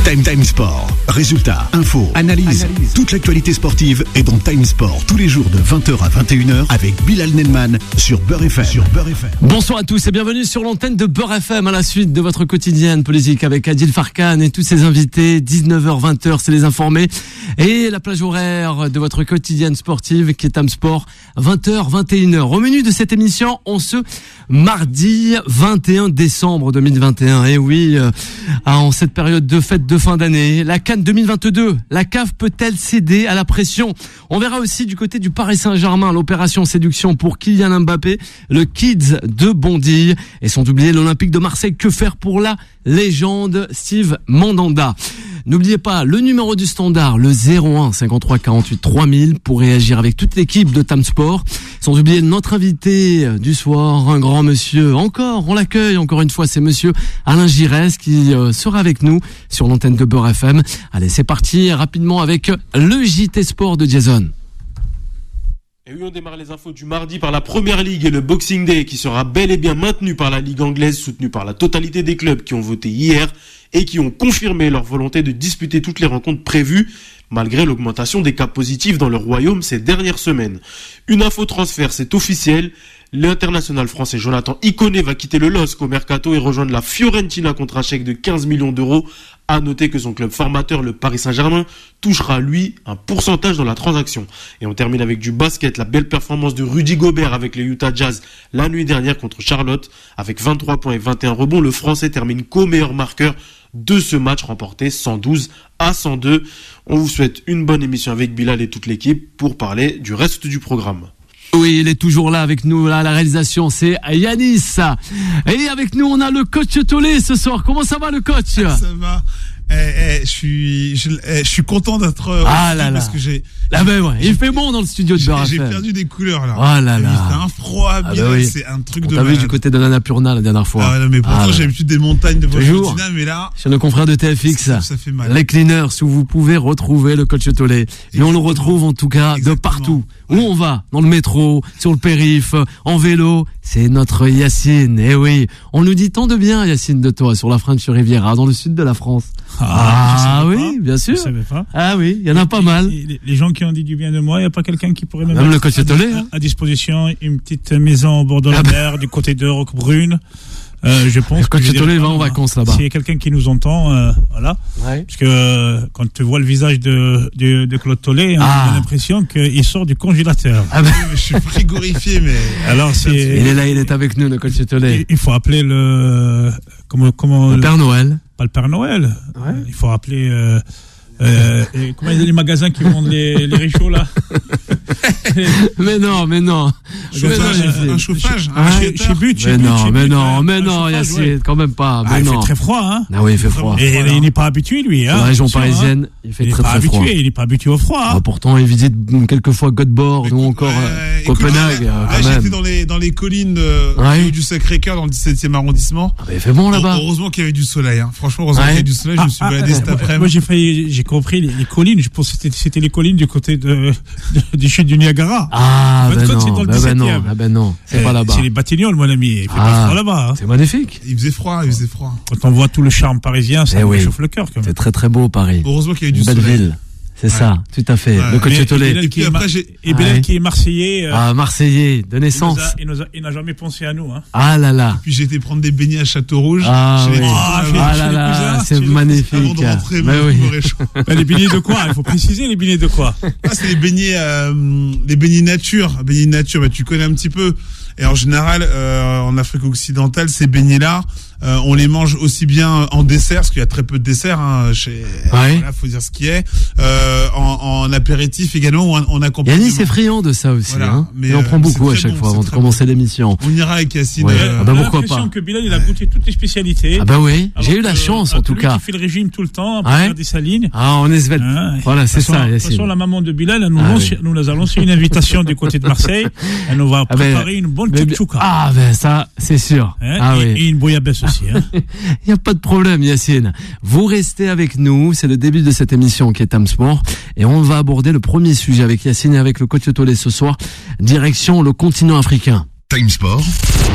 Time Sport. Résultats, infos, analyse. Toute l'actualité sportive est dans Time Sport tous les jours de 20h à 21h avec Bilal Nelman sur Beurre FM. Bonsoir à tous et bienvenue sur l'antenne de Beurre FM à la suite de votre quotidienne politique avec Adil Farkan et tous ses invités. 19h, 20h, c'est les informés. Et la plage horaire de votre quotidienne sportive qui est Time Sport, 20h, 21h. Au menu de cette émission, on se mardi 21 décembre 2021. Et oui, en cette période de fête de fin d'année, la CAN 2022, la CAF peut-elle céder à la pression? On verra aussi du côté du Paris Saint-Germain l'opération séduction pour Kylian Mbappé, le Kids de Bondy et sans oublier l'Olympique de Marseille. Que faire pour la légende Steve Mandanda? N'oubliez pas le numéro du standard, le 01 53 48 3000 pour réagir avec toute l'équipe de Time Sport. Sans oublier notre invité du soir, un grand monsieur. On l'accueille encore une fois, c'est monsieur Alain Giresse qui sera avec nous sur l'antenne de Beurre FM. Allez, c'est parti rapidement avec le JT Sport de Jason. Et oui, on démarre les infos du mardi par la Première Ligue et le Boxing Day qui sera bel et bien maintenu par la Ligue anglaise, soutenu par la totalité des clubs qui ont voté hier et qui ont confirmé leur volonté de disputer toutes les rencontres prévues malgré l'augmentation des cas positifs dans le royaume ces dernières semaines. Une info transfert, c'est officiel. L'international français Jonathan Iconé va quitter le LOSC au mercato et rejoindre la Fiorentina contre un chèque de 15 millions d'euros. À noter que son club formateur, le Paris Saint-Germain, touchera lui un pourcentage dans la transaction. Et on termine avec du basket, la belle performance de Rudy Gobert avec les Utah Jazz la nuit dernière contre Charlotte. Avec 23 points et 21 rebonds, le Français termine co-meilleur marqueur de ce match remporté 112-102. On vous souhaite une bonne émission avec Bilal et toute l'équipe pour parler du reste du programme. Oui, il est toujours là avec nous, là, à la réalisation, c'est Yanis. Et avec nous, on a le coach Tolé ce soir. Comment ça va, le coach? Ça va. Je suis content d'être parce que j'ai. Ah ben ouais, il fait bon dans le studio de Beurre FM. J'ai perdu des couleurs là. Oh là là. C'est un froid, oui. C'est un truc de. T'as vu du côté de l'Annapurna la dernière fois. Ah non, mais pourtant j'ai l'habitude des montagnes de Vojvodina, mais là. Chez nos confrères de TFX, ça fait mal. Les cleaners, où vous pouvez retrouver le coach Tolé. Et on le retrouve en tout cas de partout. Où on va, dans le métro, sur le périph', en vélo, c'est notre Yacine. Eh oui, on nous dit tant de bien, Yacine, de toi, sur la French Riviera, dans le sud de la France. Oui, bien sûr. Je savais pas. Ah oui, il y en a pas mal. Les gens qui ont dit du bien de moi, il n'y a pas quelqu'un qui pourrait me mettre le coach Tolé, à disposition une petite maison au bord de la mer, du côté de Roquebrune. Je pense le coach Tolé va en vacances là-bas. S'il y a quelqu'un qui nous entend, voilà. Ouais. Parce que quand tu vois le visage de Claude Tolé, on a l'impression qu'il sort du congélateur. Je suis frigorifié, mais. Alors il est là, il est avec nous, le coach Tolé. Il faut appeler le Père Noël. Pas le Père Noël. Ouais. Il faut appeler. Comment il y a les magasins qui vendent les réchauds là? mais non. Un chauffage, chez But. Mais non, Yacine, ouais. Quand même pas. Mais il fait très froid, hein. Ah oui, il fait froid. Et il n'est pas habitué, lui, hein. La région parisienne, il fait très très froid. Il n'est pas habitué au froid. Hein. Pourtant, il visite quelquefois Göteborg ou encore Copenhague. J'étais dans les collines du Sacré-Cœur, dans le 17e arrondissement. Il fait bon là-bas. Heureusement qu'il y avait du soleil, hein. Franchement, heureusement qu'il y avait du soleil. Je me suis baladé cet après-midi. Moi, j'ai compris les collines. Je pense que c'était les collines du côté du chute du Niagara. Non, c'est pas là-bas. C'est les Batignolles, mon ami. Il fait pas froid là-bas. C'est magnifique. Il faisait froid. Quand on voit tout le charme parisien, ça me chauffe le cœur quand même. C'est très très beau Paris. Heureusement qu'il y avait du soleil. Belle ville. C'est ça, tout à fait. Le coach Tolé. Et Bilal qui est Marseillais. Marseillais, de naissance. Il n'a jamais pensé à nous. Hein. Ah là là. Et puis j'ai été prendre des beignets à Château-Rouge. C'est magnifique. Avant de rentrer, les beignets de quoi? Il faut préciser les beignets de quoi? C'est les beignets nature. Beignets nature, tu connais un petit peu. Et en général, en Afrique occidentale, ces beignets-là, on les mange aussi bien en dessert, parce qu'il y a très peu de desserts, hein, voilà, faut dire ce qui est, en apéritif également, ou en accompagnement. Yannis est friand de ça aussi, voilà, hein. Mais il en prend beaucoup à chaque fois avant de commencer l'émission. On ira avec Yacine. Pourquoi pas. Que Bilal, il a goûté toutes les spécialités. Oui, j'ai eu la chance en tout cas. Il fait le régime tout le temps, pour faire des salines. On est svelte. Voilà, c'est ça, Yacine. De toute façon, la maman de Bilal, nous a lancé une invitation du côté de Marseille. Elle nous va préparer une bonne tchoutchouka. Ça, c'est sûr. Et une bouillabaisse aussi. Il n'y a pas de problème, Yacine. Vous restez avec nous. C'est le début de cette émission qui est Time Sport. Et on va aborder le premier sujet avec Yacine et avec le coach Tolé ce soir. Direction le continent africain. Time Sport.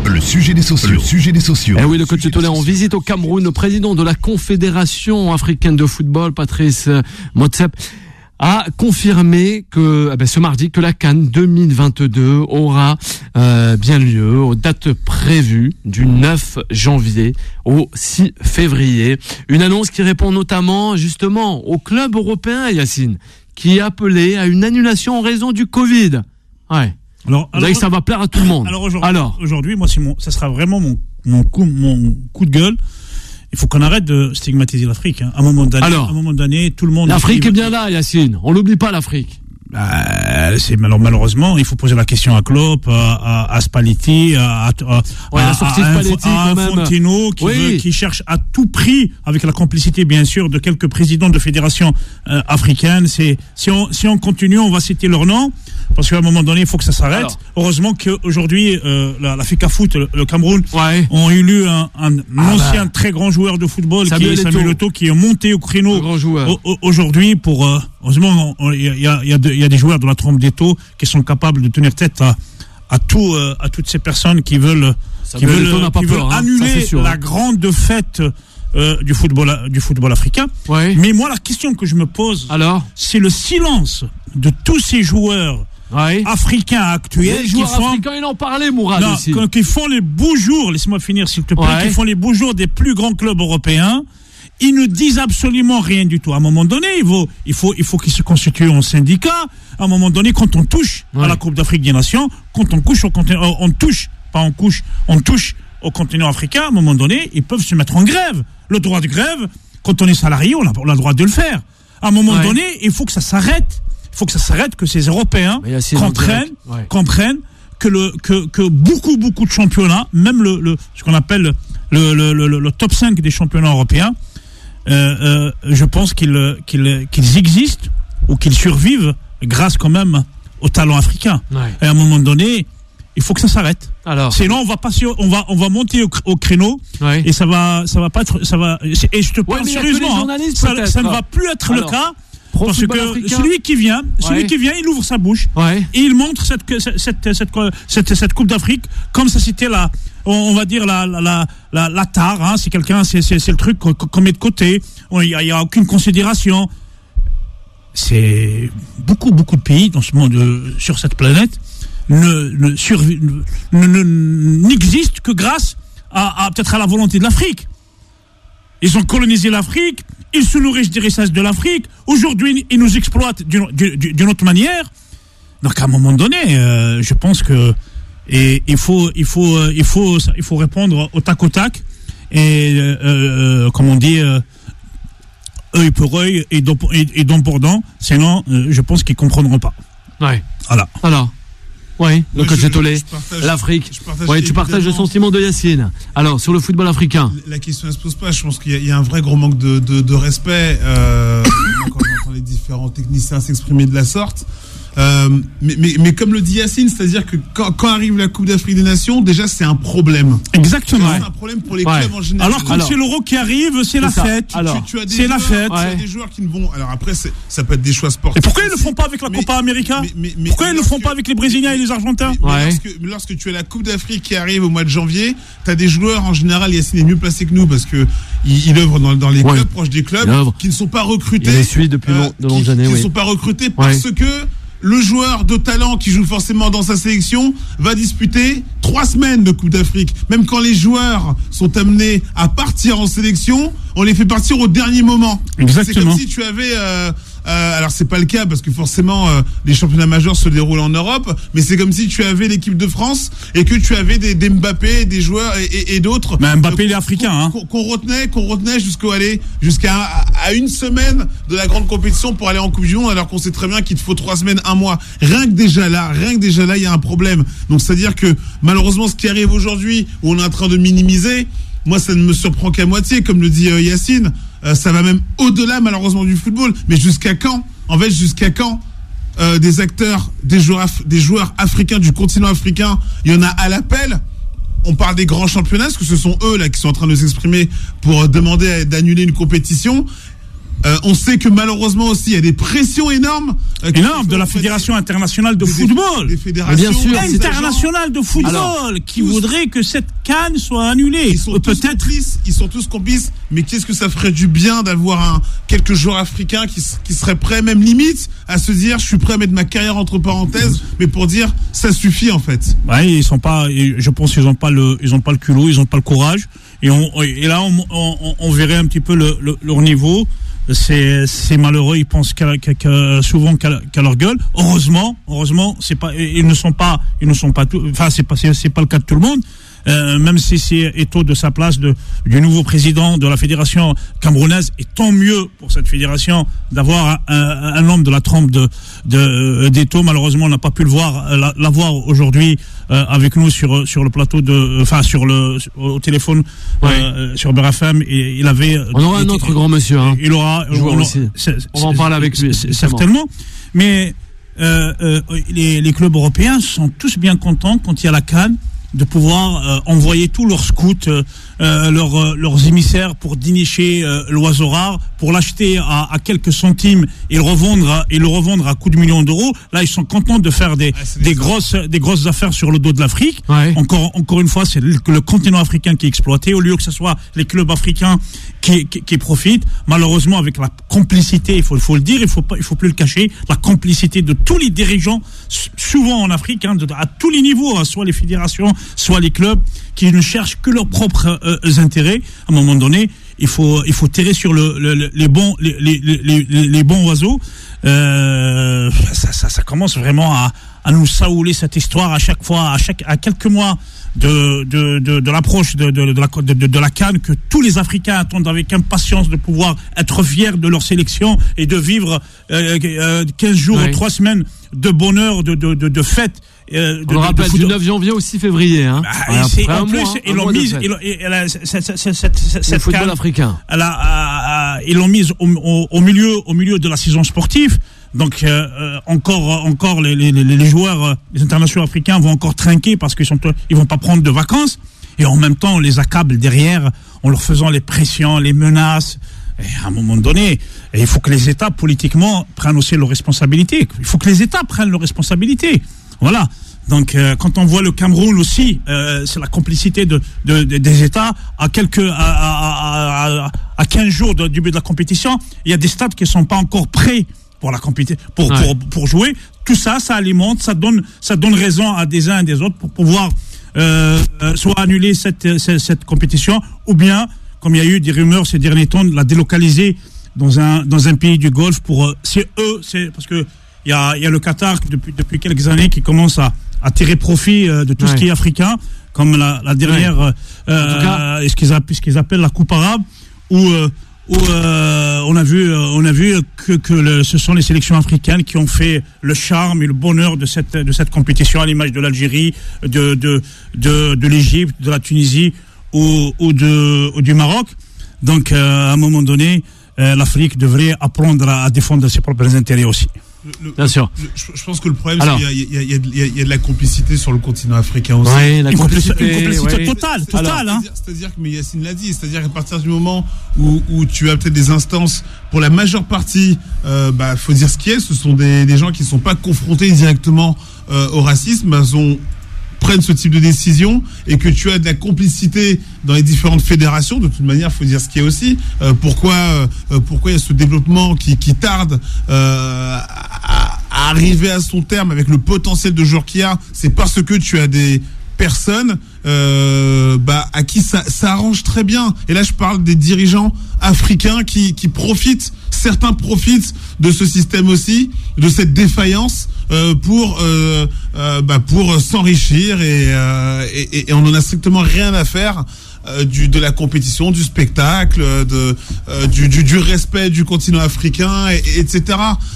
Le sujet des sociaux. Eh oui, le coach Tolé en visite au Cameroun. Le président de la Confédération africaine de football, Patrice Motsepe, a confirmé que ce mardi que la CAN 2022 aura bien lieu aux dates prévues du 9 janvier au 6 février. Une annonce qui répond notamment justement au club européen, Yacine, qui est appelé à une annulation en raison du Covid. Ouais. Alors ça va plaire à tout le monde. Alors aujourd'hui, moi, ça sera vraiment mon coup de gueule. Il faut qu'on arrête de stigmatiser l'Afrique. À un moment donné, tout le monde. L'Afrique est bien là, Yacine. On l'oublie pas, l'Afrique. Malheureusement, il faut poser la question à Klopp, à Spalletti, à Infantino, qui cherche à tout prix, avec la complicité bien sûr de quelques présidents de fédérations africaines. Si on continue, on va citer leur nom, parce qu'à un moment donné, il faut que ça s'arrête. Heureusement qu'aujourd'hui, la FIFA Foot, le Cameroun, ont élu un ancien très grand joueur de football, qui est Samuel Eto'o, qui est monté au créneau aujourd'hui pour. Heureusement, il y a des joueurs de la trompe d'Eto'o qui sont capables de tenir tête à toutes ces personnes qui veulent annuler la grande fête du football africain. Ouais. Mais moi, la question que je me pose, c'est le silence de tous ces joueurs africains actuels. Les joueurs africains, il en parlait, Mourad, aussi. Qui font les beaux jours, laisse-moi finir s'il te plaît, qui font les beaux jours des plus grands clubs européens. Ils ne disent absolument rien du tout. À un moment donné, il faut qu'ils se constituent en syndicat. À un moment donné, quand on touche à la Coupe d'Afrique des Nations, quand on touche au continent africain, à un moment donné, ils peuvent se mettre en grève. Le droit de grève, quand on est salarié, on a le droit de le faire. À un moment donné, il faut que ça s'arrête. Il faut que ça s'arrête, que ces Européens comprennent que beaucoup de championnats, même ce qu'on appelle le top 5 des championnats européens, je pense qu'ils existent ou qu'ils survivent grâce quand même au talent africain. Et à un moment donné, il faut que ça s'arrête. Sinon, on va monter au créneau et ça va pas être, et je te parle sérieusement, ça ne va plus être le cas. Parce que celui qui vient, il ouvre sa bouche et il montre cette Coupe d'Afrique comme ça c'était on va dire la tare, hein, c'est le truc qu'on met de côté. Il y a aucune considération. C'est beaucoup de pays dans ce monde, sur cette planète, n'existent que grâce à peut-être à la volonté de l'Afrique. Ils ont colonisé l'Afrique, ils se nourrissent des richesses de l'Afrique. Aujourd'hui, ils nous exploitent d'une autre manière. Donc, à un moment donné, je pense que il faut répondre au tac au tac et comme on dit, œil pour œil et dent pour dent. Sinon, je pense qu'ils comprendront pas. Ouais. Voilà. Alors. Oui, le coach Tolé, l'Afrique. Tu partages le sentiment de Yacine. Alors, sur le football africain. La question ne se pose pas. Je pense qu'il y a un vrai gros manque de respect quand j'entends les différents techniciens s'exprimer de la sorte. Mais comme le dit Yacine, c'est-à-dire que quand arrive la Coupe d'Afrique des Nations, déjà c'est un problème. Exactement. C'est un problème pour les clubs en général. Alors quand c'est l'Euro qui arrive, c'est la fête. Tu as des joueurs qui ne vont. Alors après, ça peut être des choix sportifs. Et pourquoi ils ne le font pas avec la Copa América? Pourquoi ils ne le font pas avec les Brésiliens et les Argentins? Lorsque tu as la Coupe d'Afrique qui arrive au mois de janvier, tu as des joueurs en général. Yacine est mieux placé que nous parce que il œuvre dans les clubs, proches des clubs, qui ne sont pas recrutés. Il les suit depuis de longues années. Qui ne sont pas recrutés parce que le joueur de talent qui joue forcément dans sa sélection va disputer 3 semaines de Coupe d'Afrique. Même quand les joueurs sont amenés à partir en sélection, on les fait partir au dernier moment. Exactement. C'est comme si tu avais... alors c'est pas le cas parce que forcément les championnats majeurs se déroulent en Europe, mais c'est comme si tu avais l'équipe de France et que tu avais des Mbappé, des joueurs et d'autres. Mais Mbappé il est africain, qu'on retenait jusqu'à une semaine de la grande compétition pour aller en Coupe du Monde, alors qu'on sait très bien qu'il te faut 3 semaines, 1 mois. Rien que déjà là, il y a un problème. Donc c'est à dire que malheureusement ce qui arrive aujourd'hui, où on est en train de minimiser, moi ça ne me surprend qu'à moitié, comme le dit Yacine. Ça va même au-delà malheureusement du football. Mais jusqu'à quand? En fait, jusqu'à quand des acteurs, des joueurs africains du continent africain, il y en a à l'appel. On parle des grands championnats, parce que ce sont eux là qui sont en train de s'exprimer pour demander d'annuler une compétition. On sait que malheureusement aussi il y a des pressions énormes de la Fédération internationale de football, des fédérations internationales de football qui voudraient que cette CAN soit annulée. Ils sont tous complices, mais qu'est-ce que ça ferait du bien d'avoir quelques joueurs africains qui seraient prêts, même limite, à se dire je suis prêt à mettre ma carrière entre parenthèses, mais pour dire ça suffit en fait. Ouais, ils sont pas, je pense qu'ils ont pas le culot, ils ont pas le courage, et là on verrait un petit peu leur niveau. C'est malheureux, ils pensent souvent qu'à leur gueule. Heureusement, ils ne sont pas tout, enfin c'est pas le cas de tout le monde. Même si c'est Eto'o de sa place du nouveau président de la fédération camerounaise, et tant mieux pour cette fédération d'avoir un homme de la trempe d'Eto'o. Malheureusement, on n'a pas pu l'avoir aujourd'hui avec nous sur le plateau au téléphone sur Beurre FM. Et il avait. On aura un autre grand monsieur. Hein. Il aura. On va en parler avec lui. Certainement. Mais les clubs européens sont tous bien contents quand il y a la CAN de pouvoir envoyer tous leurs scouts, leurs émissaires pour dénicher l'oiseau rare, pour l'acheter à quelques centimes et le revendre à coups de millions d'euros. Là, ils sont contents de faire des grosses affaires sur le dos de l'Afrique. Ouais. Encore une fois, c'est le continent africain qui est exploité, au lieu que ce soit les clubs africains qui profitent. Malheureusement, avec la complicité, il faut le dire, il faut plus le cacher, la complicité de tous les dirigeants, souvent en Afrique, à tous les niveaux, soit les fédérations, soit les clubs, qui ne cherchent que leurs propres intérêts. À un moment donné, il faut tirer sur les bons oiseaux. Ça commence vraiment à nous saouler cette histoire à chaque fois, à quelques mois de l'approche de la CAN, que tous les Africains attendent avec impatience de pouvoir être fiers de leur sélection et de vivre 15 jours ou 3 semaines de bonheur, de fête. On le rappelle, du 9 janvier au 6 février. Hein. En plus, ils l'ont mise, cette football africain. Ils l'ont mise au milieu de la saison sportive. Donc encore les joueurs, les internationaux africains vont encore trinquer parce ils vont pas prendre de vacances, et en même temps on les accable derrière en leur faisant les pressions, les menaces. Et à un moment donné, il faut que les États politiquement prennent aussi leurs responsabilités. Il faut que les États prennent leurs responsabilités. Voilà. Donc quand on voit le Cameroun aussi, c'est la complicité des États à 15 jours du début de la compétition. Il y a des stades qui sont pas encore prêts pour la compétition, pour jouer. Tout ça alimente, ça donne raison à des uns et des autres pour pouvoir soit annuler cette compétition, ou bien, comme il y a eu des rumeurs ces derniers temps, la délocaliser dans un pays du Golfe c'est parce que il y a le Qatar depuis quelques années qui commence à tirer profit de tout ce qui est africain, comme la dernière ce qu'ils appellent la Coupe arabe, où on a vu que ce sont les sélections africaines qui ont fait le charme et le bonheur de cette compétition, à l'image de l'Algérie, de l'Égypte, de la Tunisie ou du Maroc. Donc à un moment donné, l'Afrique devrait apprendre à défendre ses propres intérêts aussi. Bien sûr. Je pense que le problème, c'est qu'il y a de la complicité sur le continent africain aussi. Oui, la complicité totale. C'est-à-dire que, mais Yacine l'a dit, c'est-à-dire qu'à partir du moment où tu as peut-être des instances, pour la majeure partie, faut dire ce qui est, ce sont des gens qui ne sont pas confrontés directement au racisme, prennent ce type de décision, et que tu as de la complicité dans les différentes fédérations. De toute manière, il faut dire ce qu'il y a aussi. Pourquoi il y a ce développement qui tarde à arriver à son terme avec le potentiel de joueurs qu'il y a? C'est parce que tu as des personnes à qui ça arrange très bien. Et là, je parle des dirigeants africains qui profitent. Certains profitent de ce système aussi, de cette défaillance, pour s'enrichir, et on n'en a strictement rien à faire de la compétition, du spectacle, du respect du continent africain, etc.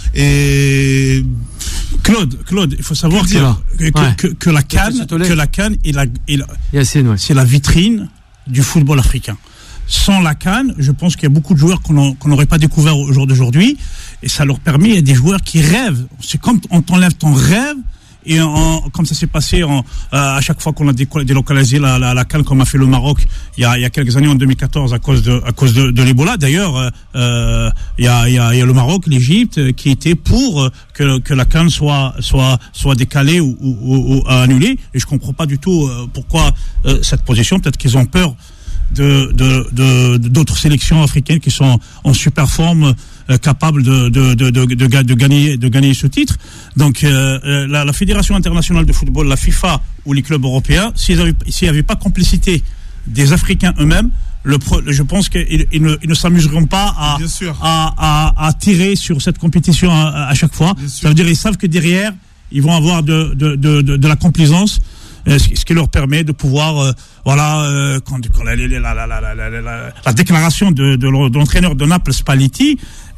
Et Claude, il faut savoir que la CAN c'est la vitrine du football africain. Sans la CAN, je pense qu'il y a beaucoup de joueurs qu'on n'aurait pas découvert au jour d'aujourd'hui, et ça leur permet, il y a des joueurs qui rêvent. C'est comme on t'enlève ton rêve, et comme ça s'est passé à chaque fois qu'on a délocalisé la CAN, comme a fait le Maroc il y a quelques années en 2014 à cause de l'Ebola. D'ailleurs, il y a le Maroc, l'Égypte qui était pour que la CAN soit décalée ou annulée. Et je comprends pas du tout pourquoi cette position. Peut-être qu'ils ont peur d'autres sélections africaines qui sont en super forme, capables de gagner ce titre. Donc la Fédération internationale de football, la FIFA ou les clubs européens, s'il n'y avait pas complicité des Africains eux-mêmes, je pense qu'ils ne s'amuseront pas à tirer sur cette compétition à chaque fois. Ça veut dire qu'ils savent que derrière ils vont avoir de la complaisance, ce qui leur permet de pouvoir quand la déclaration de l'entraîneur de Naples, Spalletti, et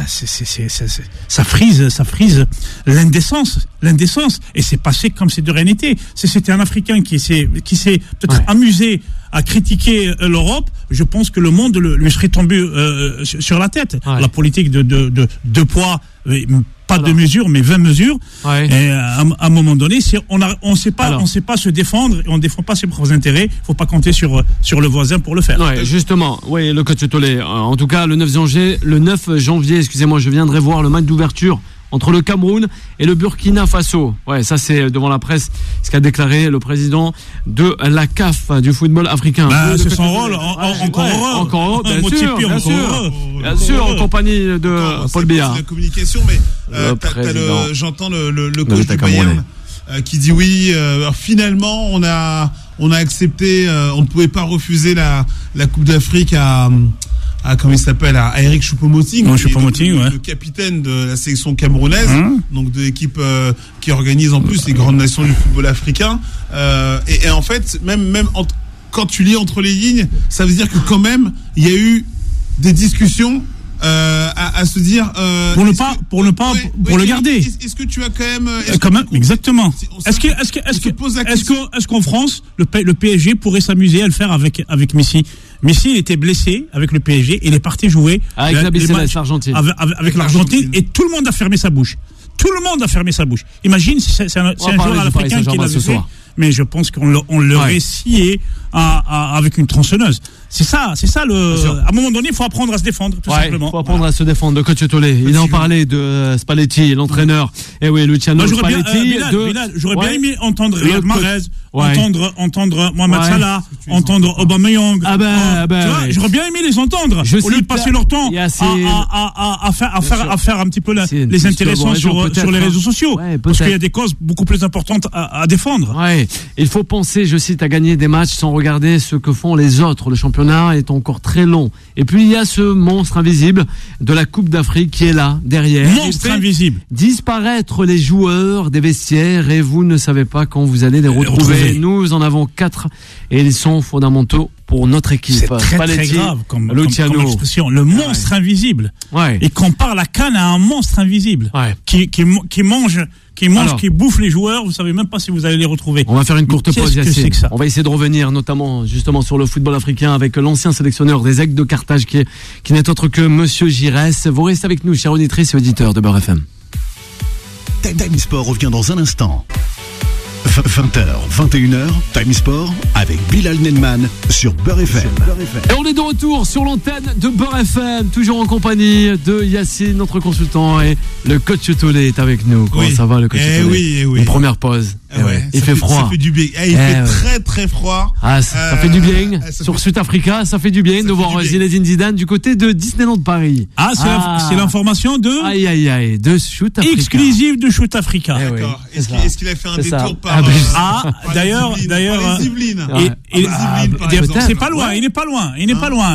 ça frise l'indécence, et c'est passé comme c'est de rien n'était. C'était un Africain qui s'est peut-être amusé à critiquer l'Europe. Je pense que le monde lui serait tombé sur la tête. La politique de 2 poids, pas 2 mesures, mais 20 mesures. Et à un moment donné, on sait pas se défendre, et on défend pas ses propres intérêts. Il faut pas compter sur le voisin pour le faire. Justement, le coach Tolé. En tout cas, le 9 janvier, excusez-moi, je viendrai voir le match d'ouverture entre le Cameroun et le Burkina Faso. Ça c'est devant la presse ce qu'a déclaré le président de la CAF du football africain. C'est son rôle, encore heureux. Bien sûr, en compagnie de Paul Biya. La communication, mais j'entends le coach du Bayern qui dit finalement on a accepté, on ne pouvait pas refuser la Coupe d'Afrique à comment il s'appelle, à Eric Choupo-Moting, le capitaine de la sélection camerounaise, donc de l'équipe qui organise en plus les grandes nations du football africain. Et en fait, même quand tu lis entre les lignes, ça veut dire que quand même il y a eu des discussions à se dire pour le garder. Est-ce que tu as quand même exactement. Est-ce qu'en France le PSG pourrait s'amuser à le faire avec Messi? Messi, il était blessé avec le PSG, il est parti jouer avec l'Argentine. Avec l'Argentine, et tout le monde a fermé sa bouche. Imagine si c'est un joueur africain qui l'a fait. Mais je pense qu'on l'aurait scié avec une tronçonneuse. C'est ça à un moment donné, il faut apprendre à se défendre, tout simplement. Il faut apprendre à se défendre. Le coach Tolé, il en parlait de Spalletti, l'entraîneur. Luciano Spalletti. J'aurais bien aimé entendre Riyad Mahrez, entendre Mohamed Salah, entendre Aubameyang. J'aurais bien aimé les entendre, au lieu de passer leur temps à faire un petit peu les intéressants sur les réseaux sociaux. Parce qu'il y a des causes beaucoup plus importantes à défendre. Il faut penser, je cite, à gagner des matchs sans regarder ce que font les autres. Le championnat est encore très long. Et puis il y a ce monstre invisible de la Coupe d'Afrique qui est là, derrière. Monstre invisible. Disparaître les joueurs des vestiaires, et vous ne savez pas quand vous allez les retrouver. Nous en avons 4 et ils sont fondamentaux pour notre équipe. C'est très grave comme expression. Le monstre invisible. Et compare la CAN à un monstre invisible qui mange, qui bouffe les joueurs. Vous savez même pas si vous allez les retrouver. On va faire une courte pause, Yassine. On va essayer de revenir notamment justement sur le football africain avec l'ancien sélectionneur des Aigles de Carthage qui n'est autre que Monsieur Giresse. Vous restez avec nous, chers auditrices et auditeurs de Beurre FM. Time Sport revient dans un instant. 20h, 21h, Time Sport avec Bilal Nenman sur Beurre FM. Et on est de retour sur l'antenne de Beurre FM, toujours en compagnie de Yassine, notre consultant, et le coach Tolé est avec nous. Comment ça va, le coach Tolé? Une première pause. Il fait froid. Ça fait du bien. Il fait très très froid. Ça fait du bien. Sur Sud-Africa, ça fait du bien de voir Zinedine Zidane du côté de Disneyland Paris. C'est l'information de de Shoot Africa. Exclusive de Shoot Africa. D'accord. Est-ce qu'il a fait un détour par d'ailleurs, les Yvelines. C'est pas loin. Il n'est pas loin. Il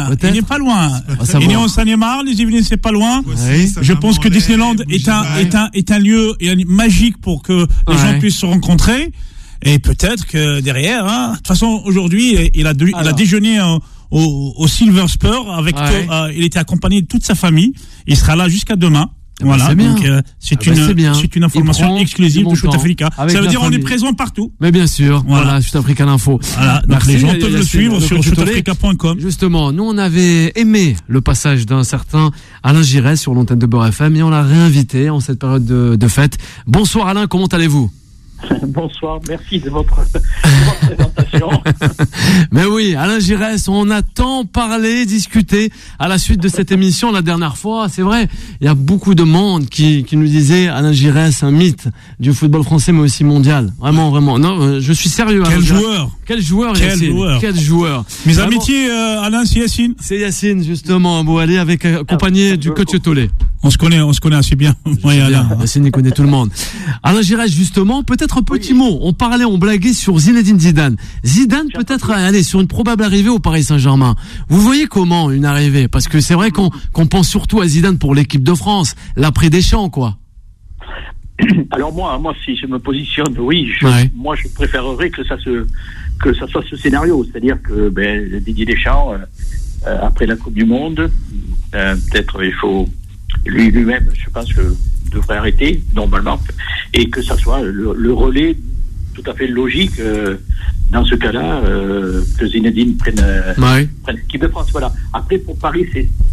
est en Seine-et-Marne. Les Yvelines, c'est pas loin. Je pense que Disneyland est un lieu magique pour que les gens puissent se rencontrer. Et peut-être que derrière, de toute façon, aujourd'hui, il a déjeuné au Silver Spur il était accompagné de toute sa famille. Il sera là jusqu'à demain. Voilà, donc c'est une information exclusive de Shoot Africa. Ça veut dire on est présent partout. Mais bien sûr, voilà Shoot Africa l'info. Voilà, donc les gens peuvent le suivre sur shootafrica.com. Justement, nous on avait aimé le passage d'un certain Alain Giresse sur l'antenne de Beurre FM et on l'a réinvité en cette période de fête. Bonsoir Alain, comment allez-vous? Bonsoir, merci de votre présentation. Mais oui, Alain Giresse, on a tant parlé, discuté à la suite de cette émission la dernière fois. C'est vrai, il y a beaucoup de monde qui nous disait Alain Giresse, un mythe du football français, mais aussi mondial. Vraiment, vraiment. Non, je suis sérieux. Quel joueur. Quel joueur, Yacine. Quel joueur. Mes vraiment, amitiés, Alain, c'est Yacine. C'est Yacine, justement, Bouali, accompagné du coach Tolé. On se connaît assez bien. Oui, Alain. Yacine, il connaît tout le monde. Alain Giresse, justement, peut-être un petit mot. On blaguait sur Zinedine Zidane. Zidane, peut-être, aller sur une probable arrivée au Paris Saint-Germain. Vous voyez comment une arrivée? Parce que c'est vrai qu'on pense surtout à Zidane pour l'équipe de France. L'après Deschamps, quoi. Alors moi, si je me positionne, moi, je préférerais que ça soit ce scénario. C'est-à-dire que, Didier Deschamps, après la Coupe du Monde, peut-être il faut, lui-même, je pense que devrait arrêter normalement, et que ça soit le relais tout à fait logique dans ce cas-là, que Zinedine prenne l'équipe de France. Voilà. Après, pour Paris,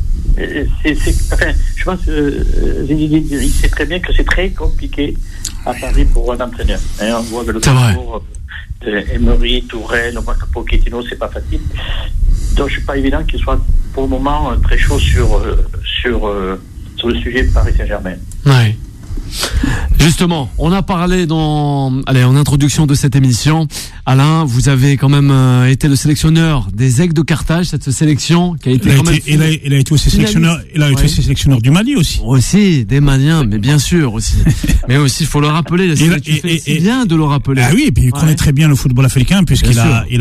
je pense que Zinedine, il sait très bien que c'est très compliqué à Paris pour un entraîneur. On voit le parcours Emery, Tourelle, on voit que Pochettino, c'est pas facile. Donc, je suis pas évident qu'il soit pour le moment très chaud sur le sujet de Paris Saint-Germain. Ouais. Justement, on a parlé en introduction de cette émission. Alain, vous avez quand même été le sélectionneur des Aigles de Carthage, cette sélection qui a été il a été aussi sélectionneur du Mali aussi. Aussi, des Maliens, mais bien sûr aussi. Mais aussi, il faut le rappeler. C'est bien de le rappeler. Ah oui, et puis il connaît très bien le football africain puisqu'il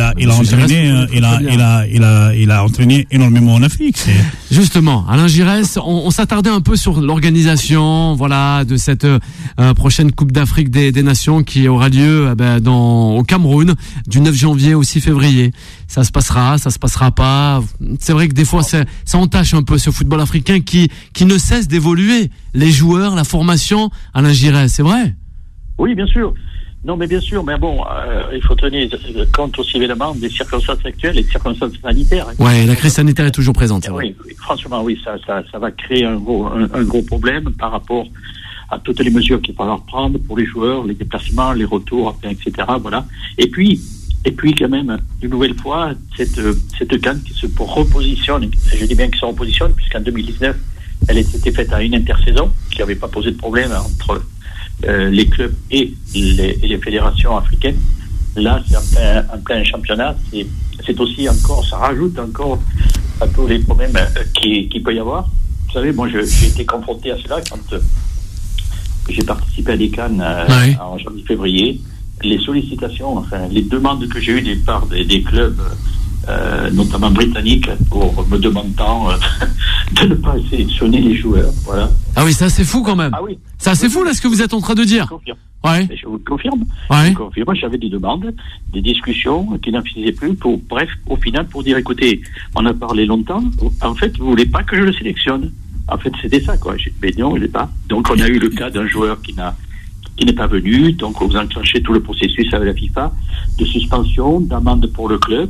a entraîné énormément en Afrique. Justement, Alain Giresse, on s'attardait un peu sur l'organisation, de cette prochaine Coupe d'Afrique des Nations qui aura lieu au Cameroun du 9 janvier au 6 février. Ça se passera pas. C'est vrai que des fois ça entache un peu ce football africain qui ne cesse d'évoluer. Les joueurs, la formation, Alain Giresse, c'est vrai? Oui, bien sûr. Non, mais bien sûr, mais bon, il faut tenir compte aussi évidemment des circonstances actuelles et des circonstances sanitaires. Ouais, la crise sanitaire est toujours présente. Oui, franchement, oui, ça va créer un gros problème par rapport à toutes les mesures qu'il va falloir prendre pour les joueurs, les déplacements, les retours, etc. Voilà. Et puis quand même, une nouvelle fois, cette CAN qui se repositionne, je dis bien qu'ils se repositionnent, puisqu'en 2019, elle était faite à une intersaison, qui n'avait pas posé de problème entre les clubs et les fédérations africaines. Là, c'est en plein championnat, c'est aussi encore, ça rajoute encore à tous les problèmes qu'il peut y avoir. Vous savez, moi, j'ai été confronté à cela quand j'ai participé à des CAN en janvier-février. Les sollicitations, les demandes que j'ai eues des parts des clubs, notamment britanniques, pour me demandant de ne pas sélectionner les joueurs. Voilà. Ah oui, ça c'est fou quand même. Ah oui. Ça c'est fou là ce que vous êtes en train de dire. Je vous le confirme. Ouais. Moi j'avais des demandes, des discussions qui n'en faisaient plus. Bref, au final, pour dire écoutez, on a parlé longtemps. En fait, vous voulez pas que je le sélectionne. En fait, c'était ça, quoi. Mais non, il n'est pas. Donc, on a eu le cas d'un joueur qui n'est pas venu. Donc, vous enclenchez tout le processus avec la FIFA de suspension, d'amende pour le club.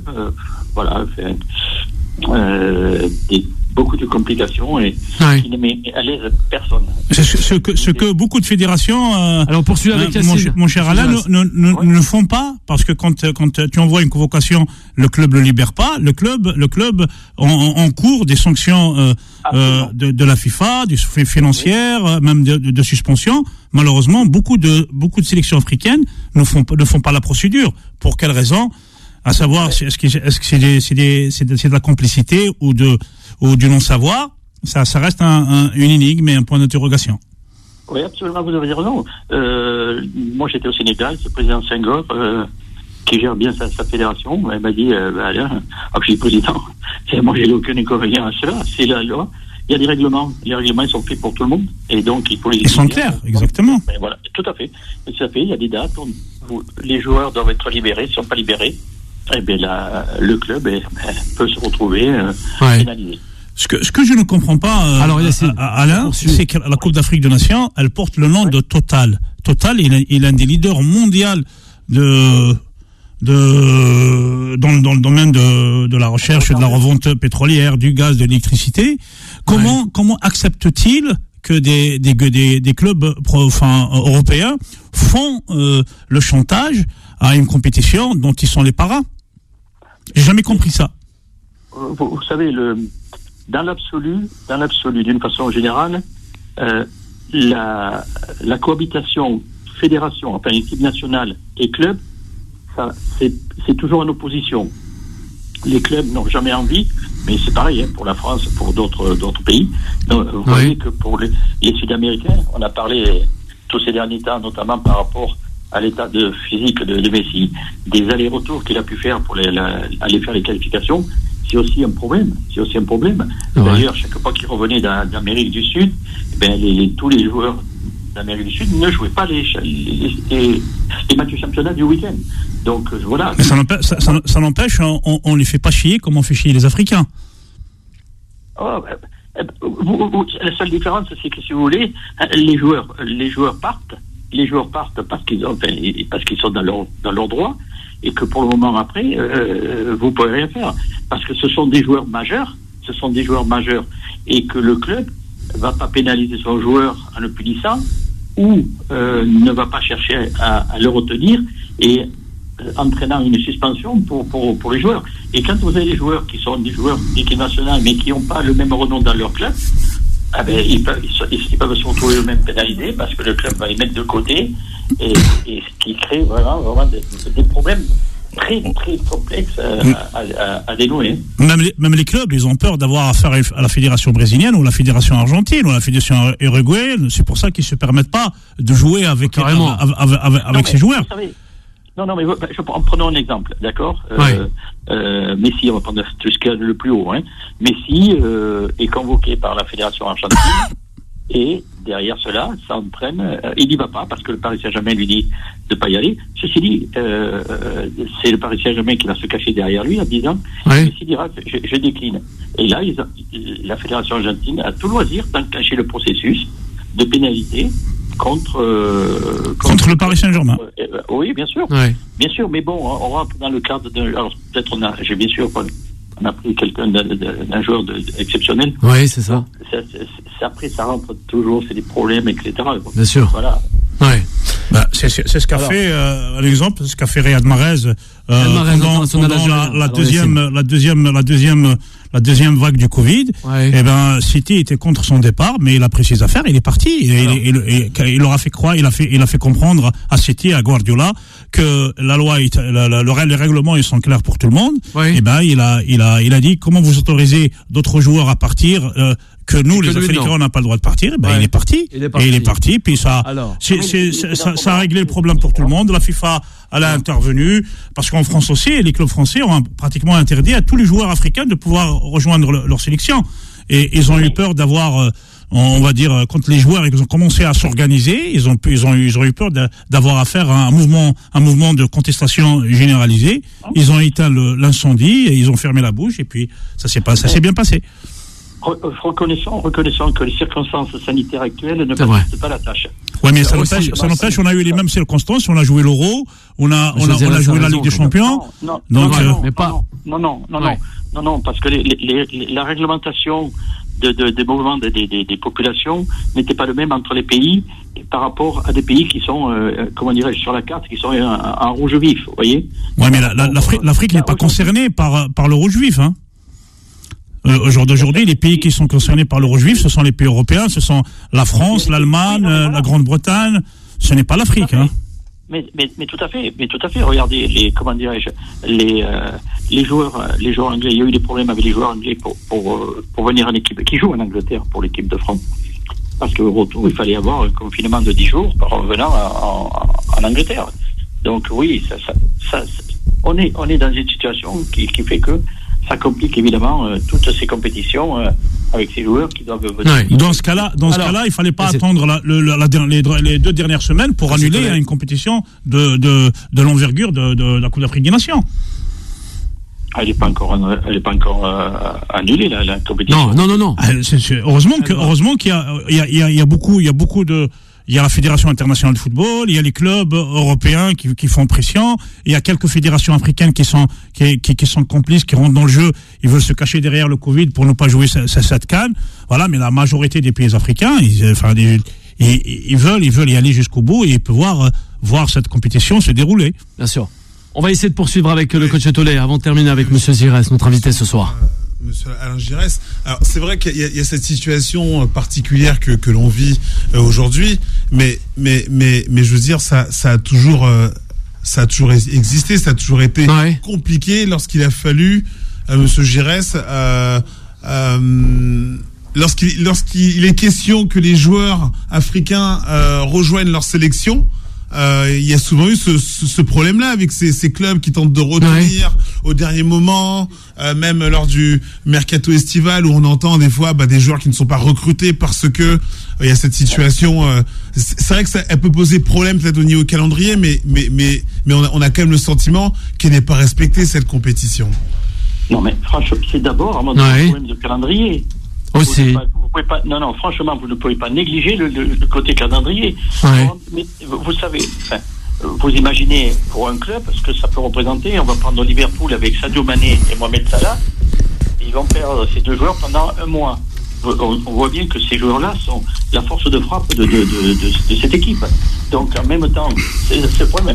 Beaucoup de complications et qui ne met à l'aise personne. Ce que beaucoup de fédérations, alors poursuivre avec mon cher Alain, ne font pas, parce que quand tu envoies une convocation, le club le libère pas. Le club encourt des sanctions de la FIFA, financières, même de suspension. Malheureusement, beaucoup de sélections africaines ne font pas la procédure. Pour quelle raison? À savoir, est-ce que c'est de la complicité ou du non-savoir? Ça reste une énigme et un point d'interrogation. Oui, absolument, vous avez raison. Moi, j'étais au Sénégal, c'est le président Senghor qui gère bien sa fédération. Elle m'a dit, Alain, je suis président, moi, j'ai aucun inconvénient à cela. C'est la loi. Il y a des règlements. Les règlements, ils sont faits pour tout le monde. Et donc, il faut les... Ils sont clairs, exactement. Ben, voilà, tout à fait. Il y a des dates. Les joueurs doivent être libérés. S'ils ne sont pas libérés, le club peut se retrouver pénalisé. Ce que je ne comprends pas, Alain, c'est que la Coupe d'Afrique des Nations, elle porte le nom de Total. Total, il est un des leaders mondiaux dans le domaine de la recherche, de la revente pétrolière, du gaz, de l'électricité. Comment accepte-t-il que des clubs européens font le chantage à une compétition dont ils sont les parrains. J'ai jamais compris ça. Vous savez, dans l'absolu, d'une façon générale, la cohabitation fédération, enfin équipe nationale et club, ça c'est toujours en opposition. Les clubs n'ont jamais envie, mais c'est pareil pour la France, pour d'autres pays. Donc, vous voyez que pour les Sud-Américains, on a parlé tous ces derniers temps, notamment par rapport à l'état de physique de Messi, des allers-retours qu'il a pu faire pour aller faire les qualifications. C'est aussi un problème. D'ailleurs, chaque fois qu'il revenait d'Amérique du Sud, tous les joueurs d'Amérique du Sud ne jouaient pas les matchs de championnat du week-end. Donc voilà. Mais ça n'empêche, on les fait pas chier comme on fait chier les Africains. La seule différence, c'est que si vous voulez, les joueurs partent parce qu'ils sont dans leur droit, et que pour le moment après, vous pouvez rien faire, parce que ce sont des joueurs majeurs, et que le club va pas pénaliser son joueur en le punissant, ou ne va pas chercher à le retenir et entraînant une suspension pour les joueurs. Et quand vous avez des joueurs qui sont des joueurs d'équipe nationale mais qui n'ont pas le même renom dans leur club, ils peuvent se retrouver eux-mêmes pénalisés parce que le club va les mettre de côté, et ce qui crée vraiment des problèmes très très complexes à dénouer. Même les clubs, ils ont peur d'avoir affaire à la fédération brésilienne ou la fédération argentine ou la fédération uruguayenne. C'est pour ça qu'ils se permettent pas de jouer avec ces joueurs. Non, mais prenons un exemple, d'accord. Messi, on va prendre tout ce qu'il y a le plus haut. Messi est convoqué par la fédération argentine et derrière cela, ça entraîne. Il n'y va pas parce que le Paris Saint-Germain lui dit de pas y aller. Ceci dit, c'est le Paris Saint-Germain qui va se cacher derrière lui en disant Messi dira je décline. Et là, la fédération argentine a tout loisir d'enclencher le processus de pénalité contre le Paris Saint-Germain. Oui, bien sûr. Bien sûr, mais bon, on rentre dans le cadre alors peut-être on a pris quelqu'un d'un joueur exceptionnel. Oui, c'est ça. Après, ça rentre toujours, c'est des problèmes, etc. Bien sûr. Voilà. C'est ce qu'a fait, un exemple, ce qu'a fait Riyad Mahrez pendant la deuxième vague du Covid. City était contre son départ, mais il a pris ses affaires, il est parti. Il leur a fait croire, il a fait comprendre à City, à Guardiola, que la loi, les règlements, ils sont clairs pour tout le monde. Il a dit, comment vous autorisez d'autres joueurs à partir, que nous, les Africains, on n'a pas le droit de partir. Il est parti. Il est parti. Puis ça a réglé le problème pour tout le monde. La FIFA, elle a intervenu. Parce qu'en France aussi, les clubs français ont pratiquement interdit à tous les joueurs africains de pouvoir rejoindre leur sélection. Et ils ont eu peur d'avoir, on va dire, quand les joueurs, ils ont commencé à s'organiser, ils ont eu peur d'avoir affaire à un mouvement de contestation généralisé. Ils ont éteint l'incendie et ils ont fermé la bouche. Et puis, ça s'est bien passé. Reconnaissons que les circonstances sanitaires actuelles ne facilitent pas la tâche. Oui, mais ça n'empêche, on a eu les mêmes circonstances, on a joué l'Euro, on a joué la Ligue des Champions. Non, parce que la réglementation des mouvements des populations n'était pas le même entre les pays par rapport à des pays qui sont, sur la carte, qui sont en rouge vif, vous voyez. Oui, mais l'Afrique n'est pas concernée par le rouge vif, hein. Au jour d'aujourd'hui, les pays qui sont concernés par le rouge vif, ce sont les pays européens, ce sont la France, l'Allemagne, la Grande-Bretagne. Ce n'est pas l'Afrique, hein. Mais tout à fait. Regardez les joueurs anglais. Il y a eu des problèmes avec les joueurs anglais pour venir en équipe, qui jouent en Angleterre pour l'équipe de France. Parce qu'au retour, il fallait avoir un confinement de 10 jours par revenant en Angleterre. Donc oui, on est dans une situation qui fait que ça complique évidemment toutes ces compétitions avec ces joueurs qui doivent venir. Dans ce cas-là, il fallait pas attendre les 2 dernières semaines pour annuler une compétition de l'envergure de la Coupe d'Afrique des Nations. Elle n'est pas encore annulée la compétition. Non. Heureusement qu'il y a beaucoup il y a la Fédération internationale de football, il y a les clubs européens qui font pression, il y a quelques fédérations africaines qui sont complices, qui rentrent dans le jeu, ils veulent se cacher derrière le Covid pour ne pas jouer cette CAN. Voilà, mais la majorité des pays africains, ils veulent y aller jusqu'au bout et pouvoir voir cette compétition se dérouler. Bien sûr. On va essayer de poursuivre avec le coach Tollet avant de terminer avec Monsieur Giresse, notre invité ce soir. Monsieur Alain Giresse. Alors c'est vrai qu'il y a cette situation particulière que l'on vit aujourd'hui, mais je veux dire ça a toujours existé, ça a toujours été compliqué lorsqu'il a fallu Monsieur Giresse lorsqu'il est question que les joueurs africains rejoignent leur sélection. Il y a souvent eu ce problème-là avec ces clubs qui tentent de retenir au dernier moment, même lors du mercato estival où on entend des fois des joueurs qui ne sont pas recrutés parce que il y a cette situation. C'est vrai que elle peut poser problème peut-être au niveau calendrier, mais on a quand même le sentiment qu'elle n'est pas respectée cette compétition. Non mais franchement, c'est d'abord un problème de calendrier. Aussi. Franchement, vous ne pouvez pas négliger le côté calendrier. Mais vous savez, vous imaginez pour un club ce que ça peut représenter. On va prendre Liverpool avec Sadio Mané et Mohamed Salah. Ils vont perdre ces deux joueurs pendant un mois. On voit bien que ces joueurs-là sont la force de frappe de cette équipe. Donc en même temps, c'est problème.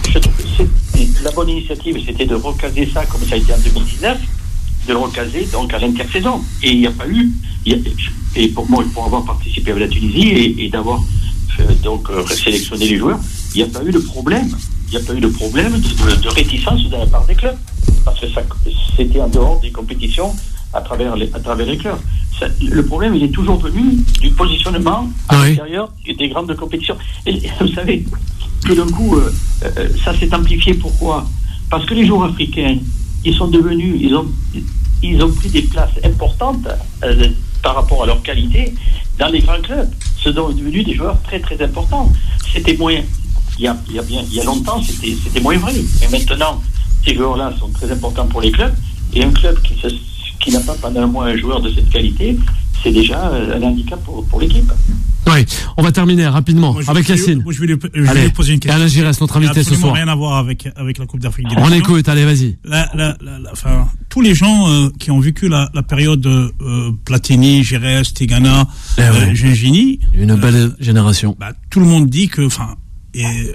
La bonne initiative, c'était de recaser ça comme ça a été en 2019. De le recaser donc à l'intersaison. Et il n'y a pas eu, et pour moi, pour avoir participé avec la Tunisie et d'avoir sélectionné les joueurs, il n'y a pas eu de problème. Il n'y a pas eu de problème de réticence de la part des clubs. Parce que c'était en dehors des compétitions à travers les clubs. Le problème, il est toujours venu du positionnement à l'intérieur des grandes compétitions. Et vous savez, que d'un coup, ça s'est amplifié. Pourquoi ? Parce que les joueurs africains, ils sont devenus, ils ont pris des places importantes par rapport à leur qualité dans les grands clubs. Ce sont devenus des joueurs très très importants. C'était moins, il y a longtemps, c'était moins vrai. Mais maintenant, ces joueurs-là sont très importants pour les clubs. Et un club qui n'a pas pendant un mois un joueur de cette qualité, c'est déjà un handicap pour l'équipe. Oui, on va terminer rapidement avec Yacine. Je vais lui poser une question. Alain Giresse, notre invité ce soir. Rien à voir avec la Coupe d'Afrique des Nations. On écoute, allez, vas-y. Tous les gens qui ont vécu la période Platini, Giresse, Tigana, Gengini, une belle génération. Tout le monde dit que, il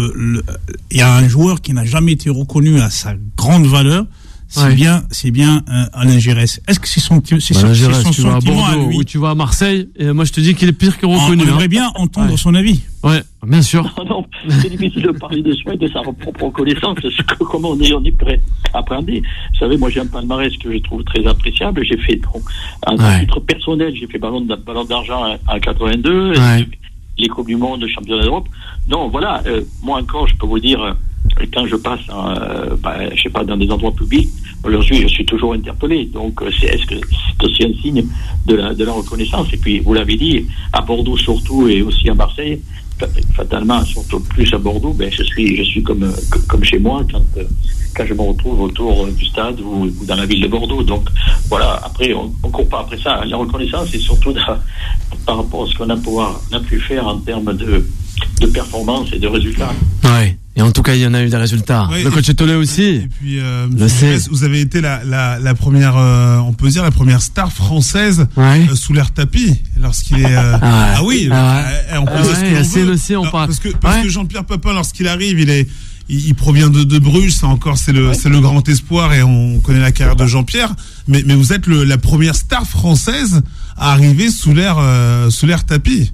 y a un joueur qui n'a jamais été reconnu à sa grande valeur. C'est bien Alain Giresse. Est-ce que c'est son sentiment tu vas à Bordeaux à lui, ou tu vas à Marseille, et moi je te dis qu'il est pire que reconnu. On aimerait bien entendre son avis. Ouais, bien sûr. Non, c'est difficile de parler de soi et de sa propre connaissance. Comment on est prêt à appréhender. Vous savez, moi j'ai un palmarès que je trouve très appréciable. J'ai fait, à titre personnel, j'ai fait ballon d'argent en 82, les Coupes du Monde, Championnat d'Europe. Non, voilà, moi encore, je peux vous dire, quand je passe, je sais pas, dans des endroits publics, aujourd'hui, je suis toujours interpellé. Donc, est-ce que c'est aussi un signe de la reconnaissance? Et puis, vous l'avez dit, à Bordeaux surtout, et aussi à Marseille, fatalement, surtout plus à Bordeaux, je suis comme chez moi quand je me retrouve autour du stade ou dans la ville de Bordeaux. Donc, voilà. Après, on court pas après ça. La reconnaissance, c'est surtout par rapport à ce qu'on a pu faire en termes de performance et de résultats. Ouais. Et en tout cas, il y en a eu des résultats. Le coach Tollet aussi. Et puis, vous avez été la première, on peut dire la première star française sous l'air tapis lorsqu'il est. On peut aussi, on parle. Parce que Jean-Pierre Papin, lorsqu'il arrive, il provient de Bruges. C'est le grand espoir et on connaît la carrière de Jean-Pierre. Mais vous êtes la première star française à arriver sous l'air tapis.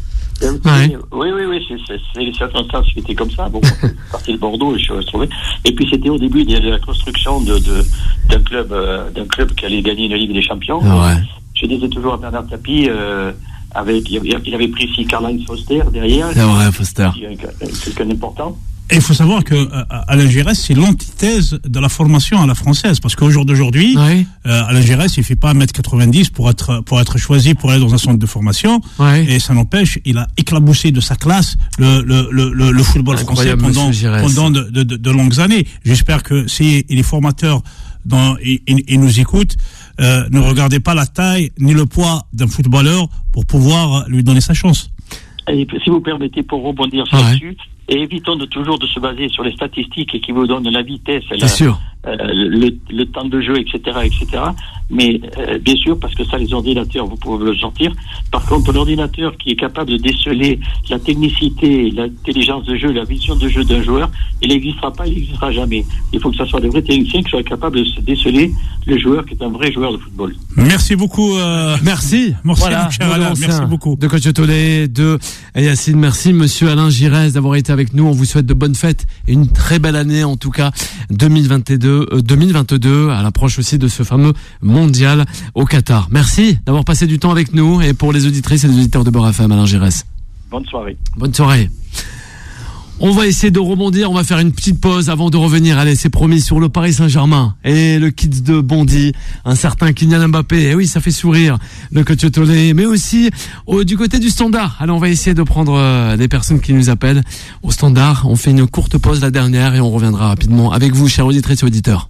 Oui, c'est les circonstances qui étaient comme ça. Bon, je suis parti de Bordeaux et je suis retrouvé. Et puis c'était au début de la construction d'un club qui allait gagner une Ligue des Champions. Je disais toujours à Bernard Tapie, il avait pris ici Karl-Heinz Foster derrière. Foster. Quelqu'un d'important. Et il faut savoir que Alain Giresse, c'est l'antithèse de la formation à la française, parce qu'au jour d'aujourd'hui, Alain Giresse, il fait pas 1m90 pour être choisi pour aller dans un centre de formation, et ça n'empêche, il a éclaboussé de sa classe le football français pendant de longues années. J'espère que si les formateurs ils nous écoutent, ne regardez pas la taille ni le poids d'un footballeur pour pouvoir lui donner sa chance. Et si vous permettez, pour rebondir là-dessus, et évitons toujours de se baser sur les statistiques qui vous donnent la vitesse, le temps de jeu, etc., etc. Mais bien sûr, parce que ça, les ordinateurs, vous pouvez le sortir. Par contre, l'ordinateur qui est capable de déceler la technicité, l'intelligence de jeu, la vision de jeu d'un joueur, il n'existera pas, il n'existera jamais. Il faut que ça soit des vrais techniciens qui soient capables de se déceler le joueur qui est un vrai joueur de football. Merci beaucoup. Merci. Voilà, merci beaucoup. De Coach Tollet, de Yacine. Merci, monsieur Alain Giresse, d'avoir été avec nous. On vous souhaite de bonnes fêtes et une très belle année, en tout cas, 2022, à l'approche aussi de ce fameux mondial au Qatar. Merci d'avoir passé du temps avec nous, et pour les auditrices et les auditeurs de Beurre FM, Alain Giresse. Bonne soirée. Bonne soirée. On va essayer de rebondir, on va faire une petite pause avant de revenir. Allez, c'est promis, sur le Paris Saint-Germain et le Kids de Bondy, un certain Kylian Mbappé. Et oui, ça fait sourire le Coach Tollet, mais aussi du côté du Standard. Allez, on va essayer de prendre des personnes qui nous appellent au Standard. On fait une courte pause, la dernière, et on reviendra rapidement avec vous, chers auditrices et auditeurs.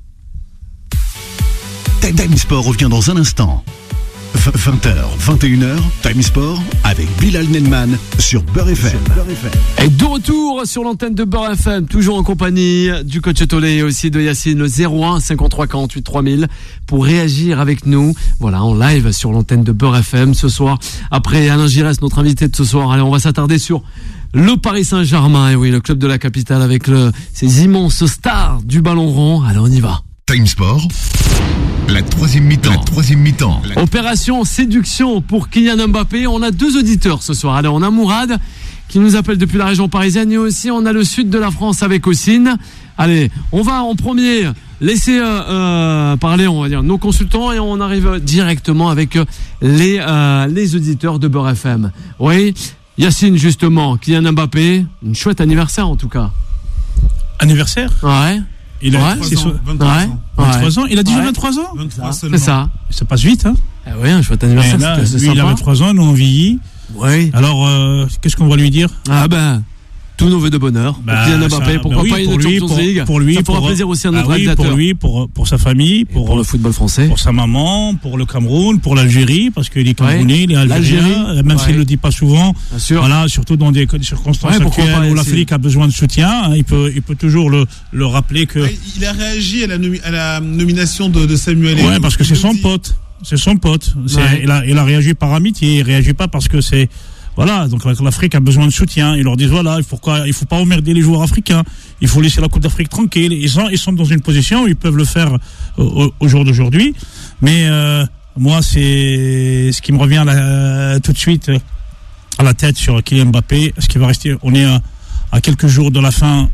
Time Sport revient dans un instant. 20h, 21h, Time Sport avec Bilal Nelman sur Beurre FM. Et de retour sur l'antenne de Beurre FM, toujours en compagnie du Coach Tollet et aussi de Yacine, le 01 53 48 3000 pour réagir avec nous. Voilà, en live sur l'antenne de Beurre FM ce soir. Après Alain Giresse, notre invité de ce soir. Allez, on va s'attarder sur le Paris Saint-Germain. Et oui, le club de la capitale avec ces immenses stars du ballon rond. Allez, on y va. Time Sport. La troisième mi-temps. Opération séduction pour Kylian Mbappé. On a deux auditeurs ce soir. Allez, on a Mourad qui nous appelle depuis la région parisienne, et aussi on a le sud de la France avec Ossine. Allez, on va en premier laisser parler, on va dire, nos consultants, et on arrive directement avec les auditeurs de Beurre FM. Oui, Yacine, justement, Kylian Mbappé, une chouette anniversaire en tout cas. Anniversaire ? Ouais. Il a 23 ans. Il a déjà 23 ans. 23 c'est ça. Ça passe vite, hein. Oui, un chouette anniversaire. Là, c'est lui, il a 23 ans, nous on vieillit. Oui. Alors, qu'est-ce qu'on va lui dire ? Ah ben, tous nos vœux de bonheur. Kylian Mbappé, pourquoi pas une Champions League. Pour lui, ça fera plaisir aussi à notre réalisateur. Pour lui, pour sa famille, pour le football français, pour sa maman, pour le Cameroun, pour l'Algérie, parce qu'il est Camerounais, il est Algérien, même s'il le dit pas souvent. Voilà, surtout dans des circonstances actuelles où l'Afrique a besoin de soutien, il peut toujours le rappeler que. Il a réagi à la nomination de Samuel. Ouais, parce que c'est son pote. C'est son pote. Ouais. Il a réagi par amitié. Il réagit pas parce que c'est. Voilà, donc l'Afrique a besoin de soutien. Ils leur disent voilà, il faut pas emmerder les joueurs africains. Il faut laisser la Coupe d'Afrique tranquille. Ils sont dans une position où ils peuvent le faire au jour d'aujourd'hui. Mais moi, c'est ce qui me revient tout de suite à la tête sur Kylian Mbappé. Ce qui va rester. On est à quelques jours de la fin.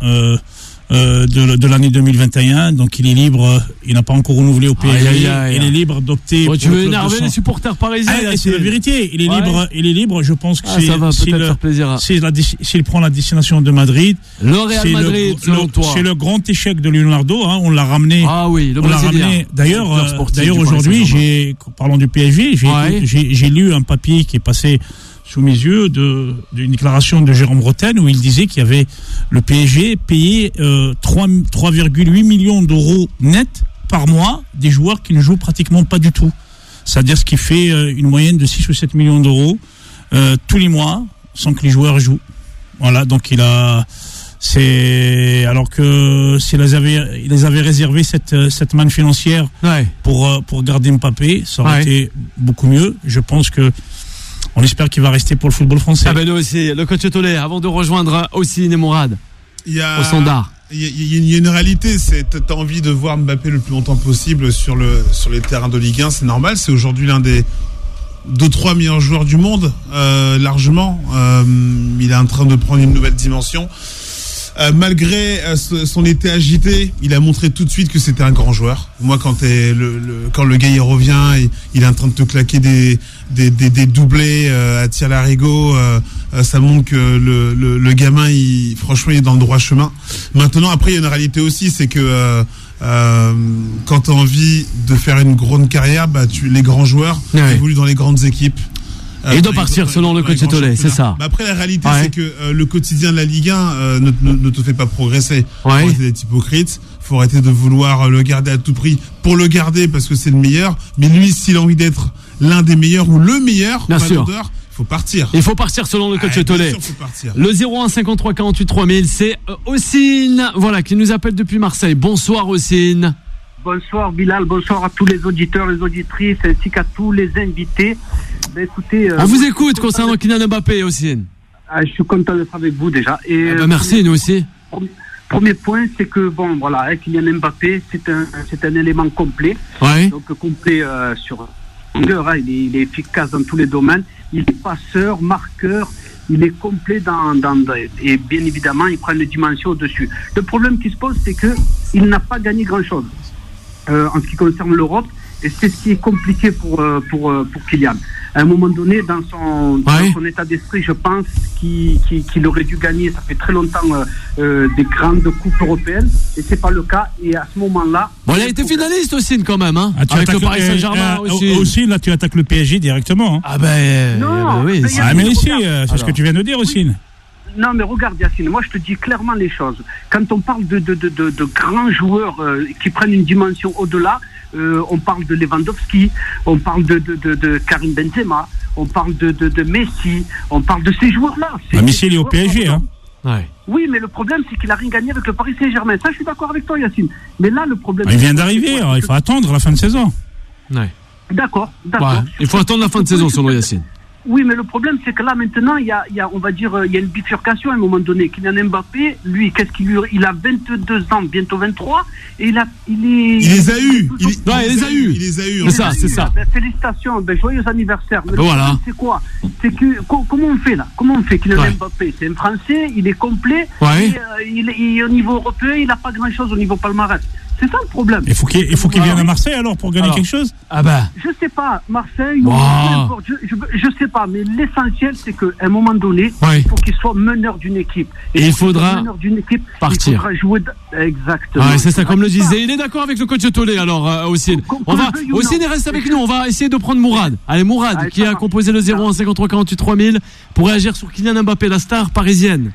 De l'année 2021, donc il est libre, il n'a pas encore renouvelé au PSG, il est libre d'opter. Tu veux énerver les supporters parisiens? C'est la vérité, il est libre, je pense que ça va peut-être faire plaisir. S'il prend la destination de Madrid, le Real Madrid, selon toi. C'est le grand échec de Leonardo, hein, on l'a ramené. Ah oui, le Brésilien. D'ailleurs aujourd'hui, parlons du PSG, j'ai lu un papier qui est passé sous mes yeux d'une déclaration de Jérôme Rotten où il disait qu'il y avait le PSG payé 3,8 millions d'euros net par mois des joueurs qui ne jouent pratiquement pas du tout. C'est-à-dire ce qui fait une moyenne de 6 ou 7 millions d'euros tous les mois sans que les joueurs jouent. Voilà, donc alors que s'il les avait réservé cette manne financière pour garder Mbappé, ça aurait été beaucoup mieux. Je pense que on espère qu'il va rester pour le football français. Ah ben nous aussi, le coach Tollet, avant de rejoindre aussi Mourad au Standard. Il y a une réalité, c'est t'as envie de voir Mbappé le plus longtemps possible sur les terrains de Ligue 1, c'est normal. C'est aujourd'hui l'un des 2-3 meilleurs joueurs du monde, largement. Il est en train de prendre une nouvelle dimension. Malgré son été agité, il a montré tout de suite que c'était un grand joueur. Moi, quand le gars il revient, il est en train de te claquer des doublés à tir larigot, ça montre que le gamin, franchement, il est dans le droit chemin. Maintenant, après, il y a une réalité aussi, c'est que quand tu as envie de faire une grande carrière, les grands joueurs évoluent dans les grandes équipes. Et il doit partir selon le coach Tollet, c'est ça. Après, la réalité, c'est que le quotidien de la Ligue 1 ne te fait pas progresser. Faut arrêter d'être hypocrite. Faut arrêter de vouloir le garder à tout prix pour le garder parce que c'est le meilleur. Mais lui, s'il a envie d'être l'un des meilleurs ou le meilleur, il faut partir. Il faut partir selon le coach Tollet. Bien sûr, faut partir. Le 01 53 48 3000, c'est Ossine, voilà, qui nous appelle depuis Marseille. Bonsoir Ossine. Bonsoir Bilal, bonsoir à tous les auditeurs, les auditrices, ainsi qu'à tous les invités. Ben, écoutez, on vous écoute concernant Kylian Mbappé, Ossine. Je suis content d'être avec vous déjà. Et, merci, nous aussi. Premier point, c'est que bon, voilà, Kylian Mbappé, c'est un élément complet. Ouais. Donc complet sur longueur, il est efficace dans tous les domaines. Il est passeur, marqueur. Il est complet et bien évidemment, il prend une dimension au-dessus. Le problème qui se pose, c'est que il n'a pas gagné grand-chose en ce qui concerne l'Europe, et c'est ce qui est compliqué pour Kylian. À un moment donné, dans son état d'esprit, je pense qu'il aurait dû gagner. Ça fait très longtemps des grandes coupes européennes, et c'est pas le cas. Et à ce moment-là, bon, il a été finaliste aussi quand même, hein, avec le Paris Saint-Germain aussi. Là, tu attaques le PSG directement. Hein. Ah ben non, oui. Mais ici, c'est ce que tu viens de dire, aussi. Non, mais regarde, Yacine, moi je te dis clairement les choses. Quand on parle de grands joueurs qui prennent une dimension au-delà, on parle de Lewandowski, on parle de Karim Benzema, on parle de Messi, on parle de ces joueurs-là. Messi, il est au PSG, hein. Ouais. Oui, mais le problème, c'est qu'il n'a rien gagné avec le Paris Saint-Germain. Ça, je suis d'accord avec toi, Yacine. Mais là, le problème... Il vient d'arriver, alors il faut attendre la fin de saison. Ouais. D'accord. Ouais. Il faut attendre la fin de saison, selon Yacine. Oui, mais le problème, c'est que là, maintenant, il y a, on va dire, il y a une bifurcation à un moment donné. Kylian Mbappé, lui, qu'est-ce qu'il lui... Il a 22 ans, bientôt 23, et il les a eus. Il les a eus. C'est ça. Ben, félicitations, joyeux anniversaire. Mais voilà. C'est quoi? C'est que, comment on fait, là? Comment on fait? Kylian Mbappé, c'est un Français, il est complet, et, il est au niveau européen, il n'a pas grand-chose au niveau palmarès. C'est ça le problème. Il faut qu'il vienne à Marseille alors pour gagner quelque chose. Ah ben. Je sais pas, Marseille, je sais pas, mais l'essentiel c'est qu'à un moment donné, il faut qu'il soit meneur d'une équipe. Et il faudra partir. Il faudra jouer exactement. Ouais, c'est ça, comme le disait. Il est d'accord avec le coach Tollet alors, Ossine. Ossine reste avec nous. On va essayer de prendre Mourad. Allez, Mourad, qui a composé le 01 53 48 3000 pour réagir sur Kylian Mbappé, la star parisienne.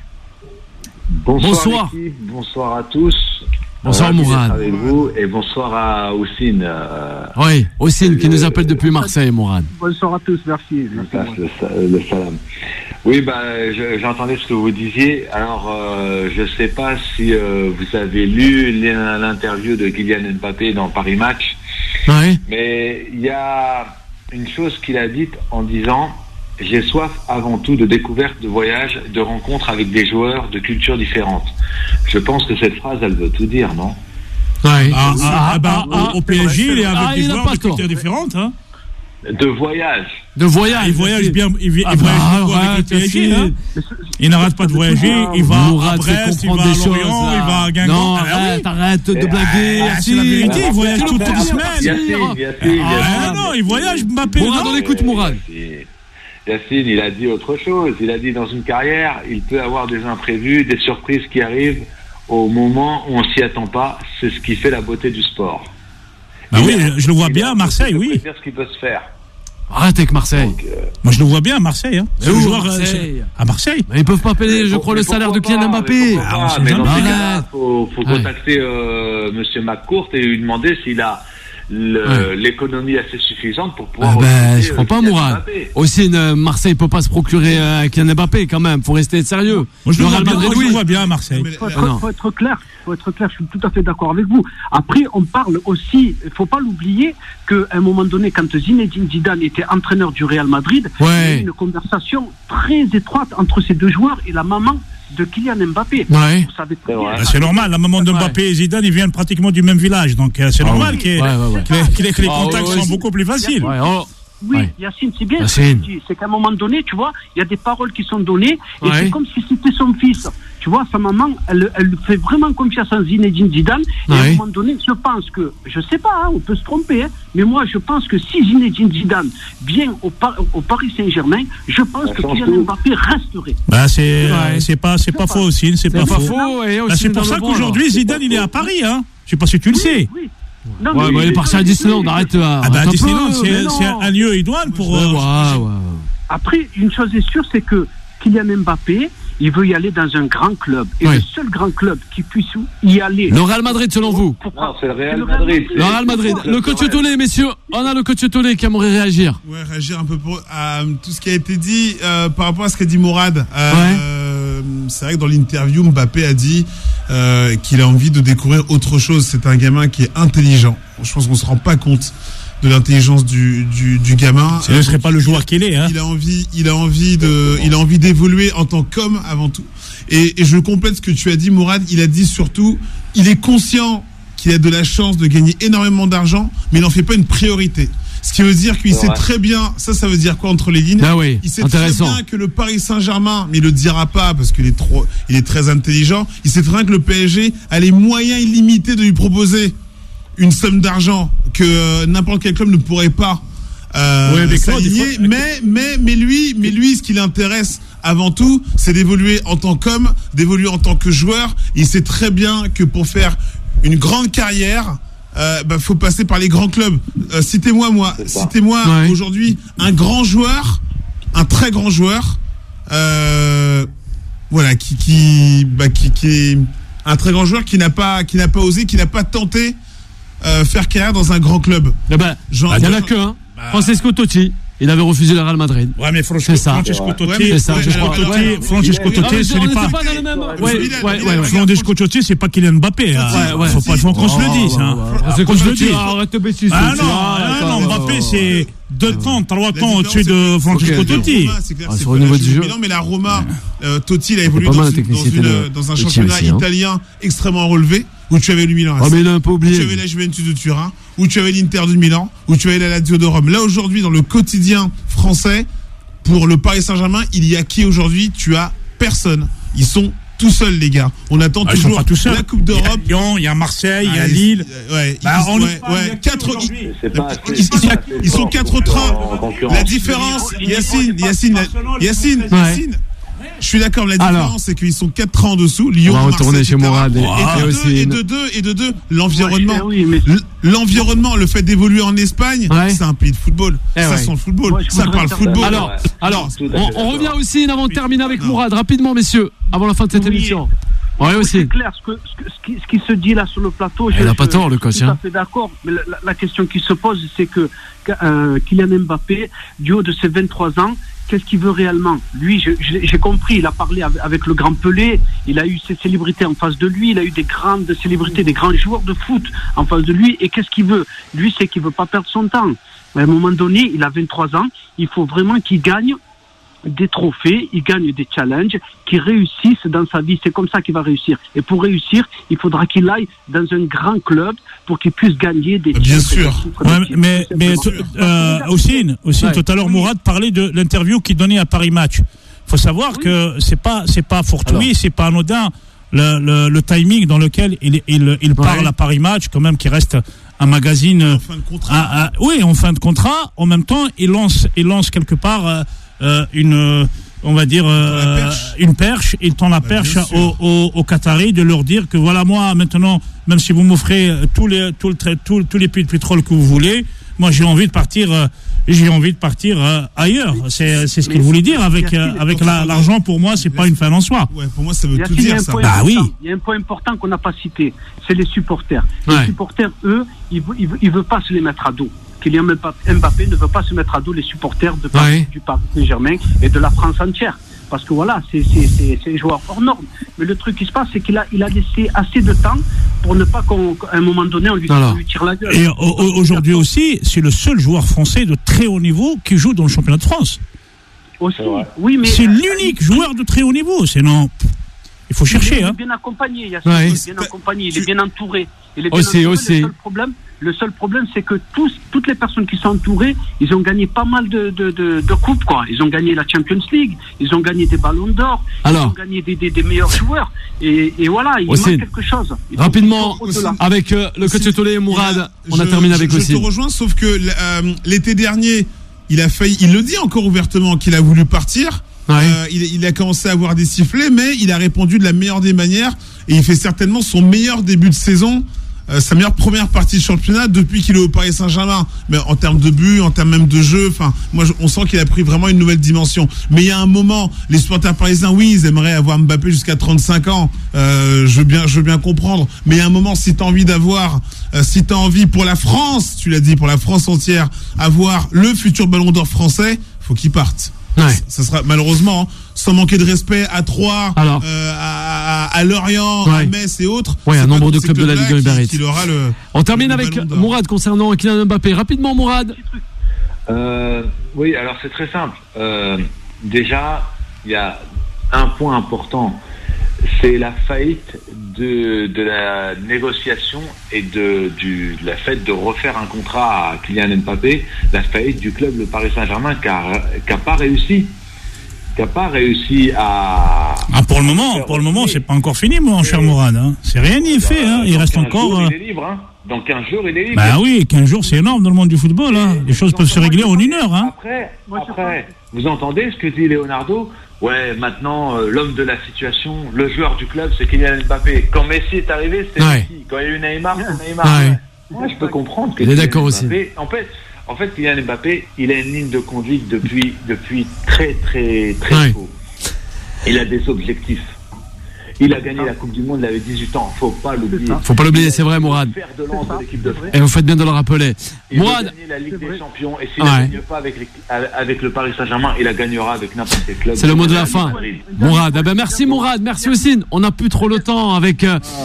Bonsoir. Bonsoir à tous. Bonsoir Mourad. Avec vous et bonsoir à Ossine. Oui, Ossine qui nous appelle depuis Marseille, Mourad. Bonsoir à tous, merci. Le salam. Oui, j'entendais ce que vous disiez. Alors, je ne sais pas si vous avez lu l'interview de Kylian Mbappé dans Paris Match. Oui. Mais il y a une chose qu'il a dite en disant: j'ai soif avant tout de découverte, de voyage, de rencontres avec des joueurs de cultures différentes. Je pense que cette phrase, elle veut tout dire, non? Oui. Au PSG, il est avec des joueurs de cultures différentes. Hein. De voyage. De voyage. Il voyage bien. Il voyage beaucoup avec le PSG. Hein. Il n'arrête pas de voyager. Il va à Brest, il va à Lorient, il va à Guingamp. Non, arrête de blaguer. C'est la vérité. Il voyage toutes les semaines. Non, il voyage Mbappé. Mourad, on écoute Mourad. Yacine, il a dit autre chose. Il a dit dans une carrière, il peut avoir des imprévus, des surprises qui arrivent au moment où on s'y attend pas. C'est ce qui fait la beauté du sport. Oui, je le vois bien à Marseille, oui. C'est ce qui peut se faire. Arrête avec Marseille. Donc, moi, je le vois bien à Marseille. Hein. Marseille. À Marseille. Mais ils peuvent pas payer, je crois, le salaire de Kylian Mbappé. Mais dans ces cas-là, faut contacter Monsieur McCourt et lui demander s'il a l'économie assez suffisante pour pouvoir. Je crois pas, Mourad. Aussi, Marseille peut pas se procurer Kylian Mbappé quand même. Faut rester sérieux. Moi, je le vois bien à Marseille. Faut être clair. Je suis tout à fait d'accord avec vous. Après, on parle aussi, il faut pas l'oublier, qu'à un moment donné, quand Zinedine Zidane était entraîneur du Real Madrid, il y a eu une conversation très étroite entre ces deux joueurs et la maman de Kylian Mbappé. Ouais. Vous savez très bien. C'est normal, la maman de Mbappé et Zidane, ils viennent pratiquement du même village, donc c'est normal que les contacts sont beaucoup plus faciles. Oui, Yacine, c'est bien ce que tu dis. C'est qu'à un moment donné, tu vois, il y a des paroles qui sont données, et c'est comme si c'était son fils. Tu vois, sa maman, elle fait vraiment confiance en Zinedine Zidane, et à un moment donné, je pense que, je sais pas, on peut se tromper, mais moi, je pense que si Zinedine Zidane vient au Paris Saint-Germain, je pense que Kylian Mbappé resterait. C'est pas faux aussi, c'est pas faux. C'est pour ça qu'aujourd'hui, Zidane, il est à Paris, hein. Je sais pas si tu le sais. Oui. Non, il est parti à Disneyland, arrête. Disneyland, c'est un lieu idoine pour. Après, une chose est sûre, c'est que Kylian Mbappé, il veut y aller dans un grand club. Et le seul grand club qui puisse y aller... Le Real Madrid, selon vous? Non, c'est le Real Madrid. Le Real Madrid. Le coach Tolé, messieurs. On a le coach Tolé qui aimerait réagir. Ouais, réagir un peu à tout ce qui a été dit par rapport à ce qu'a dit Mourad. C'est vrai que dans l'interview, Mbappé a dit qu'il a envie de découvrir autre chose. C'est un gamin qui est intelligent. Je pense qu'on se rend pas compte de l'intelligence du gamin. Ce ne serait pas le joueur qu'il est, hein. Il a envie d'évoluer en tant qu'homme avant tout. Et je complète ce que tu as dit, Mourad. Il a dit surtout, il est conscient qu'il a de la chance de gagner énormément d'argent, mais il n'en fait pas une priorité. Ce qui veut dire qu'il sait très bien, ça veut dire quoi entre les lignes? Il sait très bien que le Paris Saint-Germain, mais il le dira pas parce qu'il est très intelligent. Il sait très bien que le PSG a les moyens illimités de lui proposer une somme d'argent que n'importe quel club ne pourrait pas s'aligner. Mais lui, ce qui l'intéresse avant tout, c'est d'évoluer en tant qu'homme, d'évoluer en tant que joueur. Il sait très bien que pour faire une grande carrière, faut passer par les grands clubs. Citez-moi aujourd'hui un grand joueur, un très grand joueur, qui est un très grand joueur qui n'a pas osé, qui n'a pas tenté faire carrière dans un grand club. Il n'y en a que un. Francesco Totti. Il avait refusé le Real Madrid. Ouais, mais Francesco Totti, ce n'est pas. Francesco Totti, c'est pas Kylian Mbappé. Faut qu'on se le dise. Qu'on se le dise. Arrête de bêtises. Non, Mbappé, c'est 2 temps, 3 temps au-dessus de Francesco Totti. C'est clair, c'est au niveau du jeu. Mais la Roma, Totti, il a évolué dans un championnat italien extrêmement relevé, où tu avais le Milan AC, mais il a un peu oublié. où tu avais la Juventus de Turin, où tu avais l'Inter de Milan, où tu avais la Lazio de Rome. Là, aujourd'hui, dans le quotidien français, pour le Paris Saint-Germain, il y a qui aujourd'hui? Tu as personne. Ils sont tout seuls, les gars. On attend toujours la Coupe d'Europe. Il y a Lyon, il y a Marseille, il y a Lille. Ils sont 4 trains. La différence, Yacine. Je suis d'accord, la différence, c'est qu'ils sont 4 trains en dessous. Lyon, on va retourner chez Mourad et de deux, l'environnement. L'environnement, le fait d'évoluer en Espagne, c'est un pays de football. Ça sent le football. Ça parle football. Alors, on revient aussi avant de terminer avec Mourad. Rapidement, messieurs, avant la fin de cette émission. C'est clair, ce qui se dit là sur le plateau. Il n'a pas tort, le coach. Je suis tout à fait d'accord, mais la question qui se pose, c'est que Kylian Mbappé, du haut de ses 23 ans, qu'est-ce qu'il veut réellement? Lui, j'ai compris, il a parlé avec le grand Pelé, il a eu ses célébrités en face de lui, il a eu des grandes célébrités, des grands joueurs de foot en face de lui, et qu'est-ce qu'il veut? Lui, c'est qu'il veut pas perdre son temps. À un moment donné, il a 23 ans, il faut vraiment qu'il gagne des trophées, il gagne des challenges, qu'il réussisse dans sa vie. C'est comme ça qu'il va réussir. Et pour réussir, il faudra qu'il aille dans un grand club pour qu'il puisse gagner des Bien sûr. Mais Houssine, tout à l'heure, Mourad parlait de l'interview qu'il donnait à Paris Match. Faut savoir que c'est pas fortuit, c'est pas anodin. Le timing dans lequel il parle à Paris Match, quand même, qui reste un magazine en fin de contrat. En fin de contrat. En même temps, il lance quelque part une perche. Il tend la perche aux Qataris, de leur dire que voilà, moi maintenant, même si vous m'offrez tous les puits de pétrole que vous voulez, moi j'ai envie de partir ailleurs. C'est ce qu'il voulait dire avec l'argent. Pour moi, c'est pas une fin en soi. Ouais, pour moi, ça veut tout dire, ça. Oui. Il y a un point important qu'on n'a pas cité, c'est les supporters. Les supporters, eux, ils veulent pas se les mettre à dos. Kylian Mbappé ne veut pas se mettre à dos les supporters du Paris Saint-Germain et de la France entière. Parce que voilà, c'est un joueur hors norme. Mais le truc qui se passe, c'est qu'il a laissé assez de temps pour ne pas qu'à un moment donné, on lui tire la gueule. Et aujourd'hui aussi, c'est le seul joueur français de très haut niveau qui joue dans le championnat de France. Aussi, oui, mais... C'est l'unique joueur de très haut niveau, sinon... Il faut chercher. Il est bien accompagné, Yacine. Il est bien accompagné, il est bien entouré. Le seul problème, c'est que toutes les personnes qui sont entourées, ils ont gagné pas mal de coupes, quoi. Ils ont gagné la Champions League, ils ont gagné des ballons d'or, ils ont gagné des meilleurs joueurs. Et voilà, il manque quelque chose. Rapidement, avec le coach Tolé et Mourad, on a terminé avec aussi. Je te rejoins, sauf que l'été dernier, il le dit encore ouvertement qu'il a voulu partir. Il a commencé à avoir des sifflets, mais il a répondu de la meilleure des manières et il fait certainement son meilleur début de saison sa meilleure première partie de championnat depuis qu'il est au Paris Saint-Germain. Mais en termes de but, en termes même de jeu, enfin, on sent qu'il a pris vraiment une nouvelle dimension. Mais il y a un moment, les supporters parisiens, oui, ils aimeraient avoir Mbappé jusqu'à 35 ans. Je veux bien comprendre. Mais il y a un moment, si t'as envie pour la France, tu l'as dit, pour la France entière, avoir le futur Ballon d'Or français, faut qu'il parte. Ouais. Ça sera malheureusement, sans manquer de respect, à Troyes, à Lorient, à Metz et autres. Ouais, un nombre de clubs de la Ligue Uber Eats. On termine avec Mourad concernant Kylian Mbappé. Rapidement, Mourad. Oui, alors c'est très simple. Déjà, il y a un point important. C'est la faillite de la négociation et de la fait de refaire un contrat à Kylian Mbappé, la faillite du club, le Paris Saint-Germain, qui n'a pas réussi. Pour le moment, c'est pas encore fini, mon cher Mourad. Hein. C'est rien n'y est fait. Hein. Il reste encore. Il est libre. Hein. Dans 15 jours, il est libre. Bah oui, 15 jours, c'est énorme dans le monde du football. Hein. Les choses peuvent se régler en 1 heure. Hein. Après, vous entendez ce que dit Leonardo? Ouais, maintenant, l'homme de la situation, le joueur du club, c'est Kylian Mbappé. Quand Messi est arrivé, c'était Messi. Quand il y a eu Neymar, c'est Neymar. Ouais. Moi, je peux comprendre que il est d'accord aussi. En fait, Kylian Mbappé, il a une ligne de conduite depuis très, très, très tôt. Il a des objectifs. Il a gagné la Coupe du Monde, il avait 18 ans. Faut pas l'oublier, c'est vrai, Mourad. Et vous faites bien de le rappeler. Il Mourad a gagné la Ligue des Champions et s'il ne gagne pas avec le Paris Saint-Germain, il la gagnera avec n'importe quel club. C'est le mot de la fin. Mourad, merci Mourad, merci Houssine. On n'a plus trop le temps avec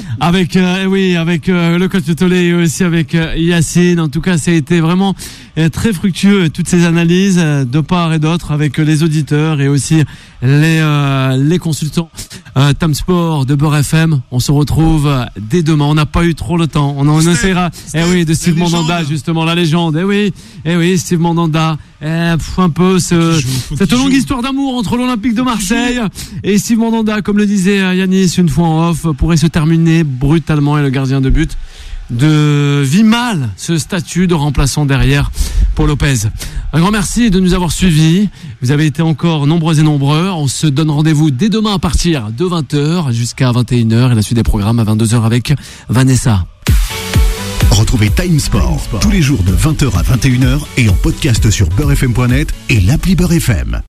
le coach Tolé et aussi avec Yacine. En tout cas, ça a été vraiment très fructueux toutes ces analyses de part et d'autre avec les auditeurs et aussi les consultants Time Sport de Beurre FM. On se retrouve dès demain. On n'a pas eu trop le temps. On essaiera. De Steve Mandanda, justement, la légende. Steve Mandanda. Un peu cette longue histoire d'amour entre l'Olympique de Marseille et Steve Mandanda, comme le disait Yanis une fois en off, pourrait se terminer brutalement et le gardien de but vit mal ce statut de remplaçant derrière pour Lopez. Un grand merci de nous avoir suivis. Vous avez été encore nombreux et nombreux. On se donne rendez-vous dès demain à partir de 20h jusqu'à 21h et la suite des programmes à 22h avec Vanessa. Retrouvez Time Sport tous les jours de 20h à 21h et en podcast sur beurrefm.net et l'appli Beurre FM.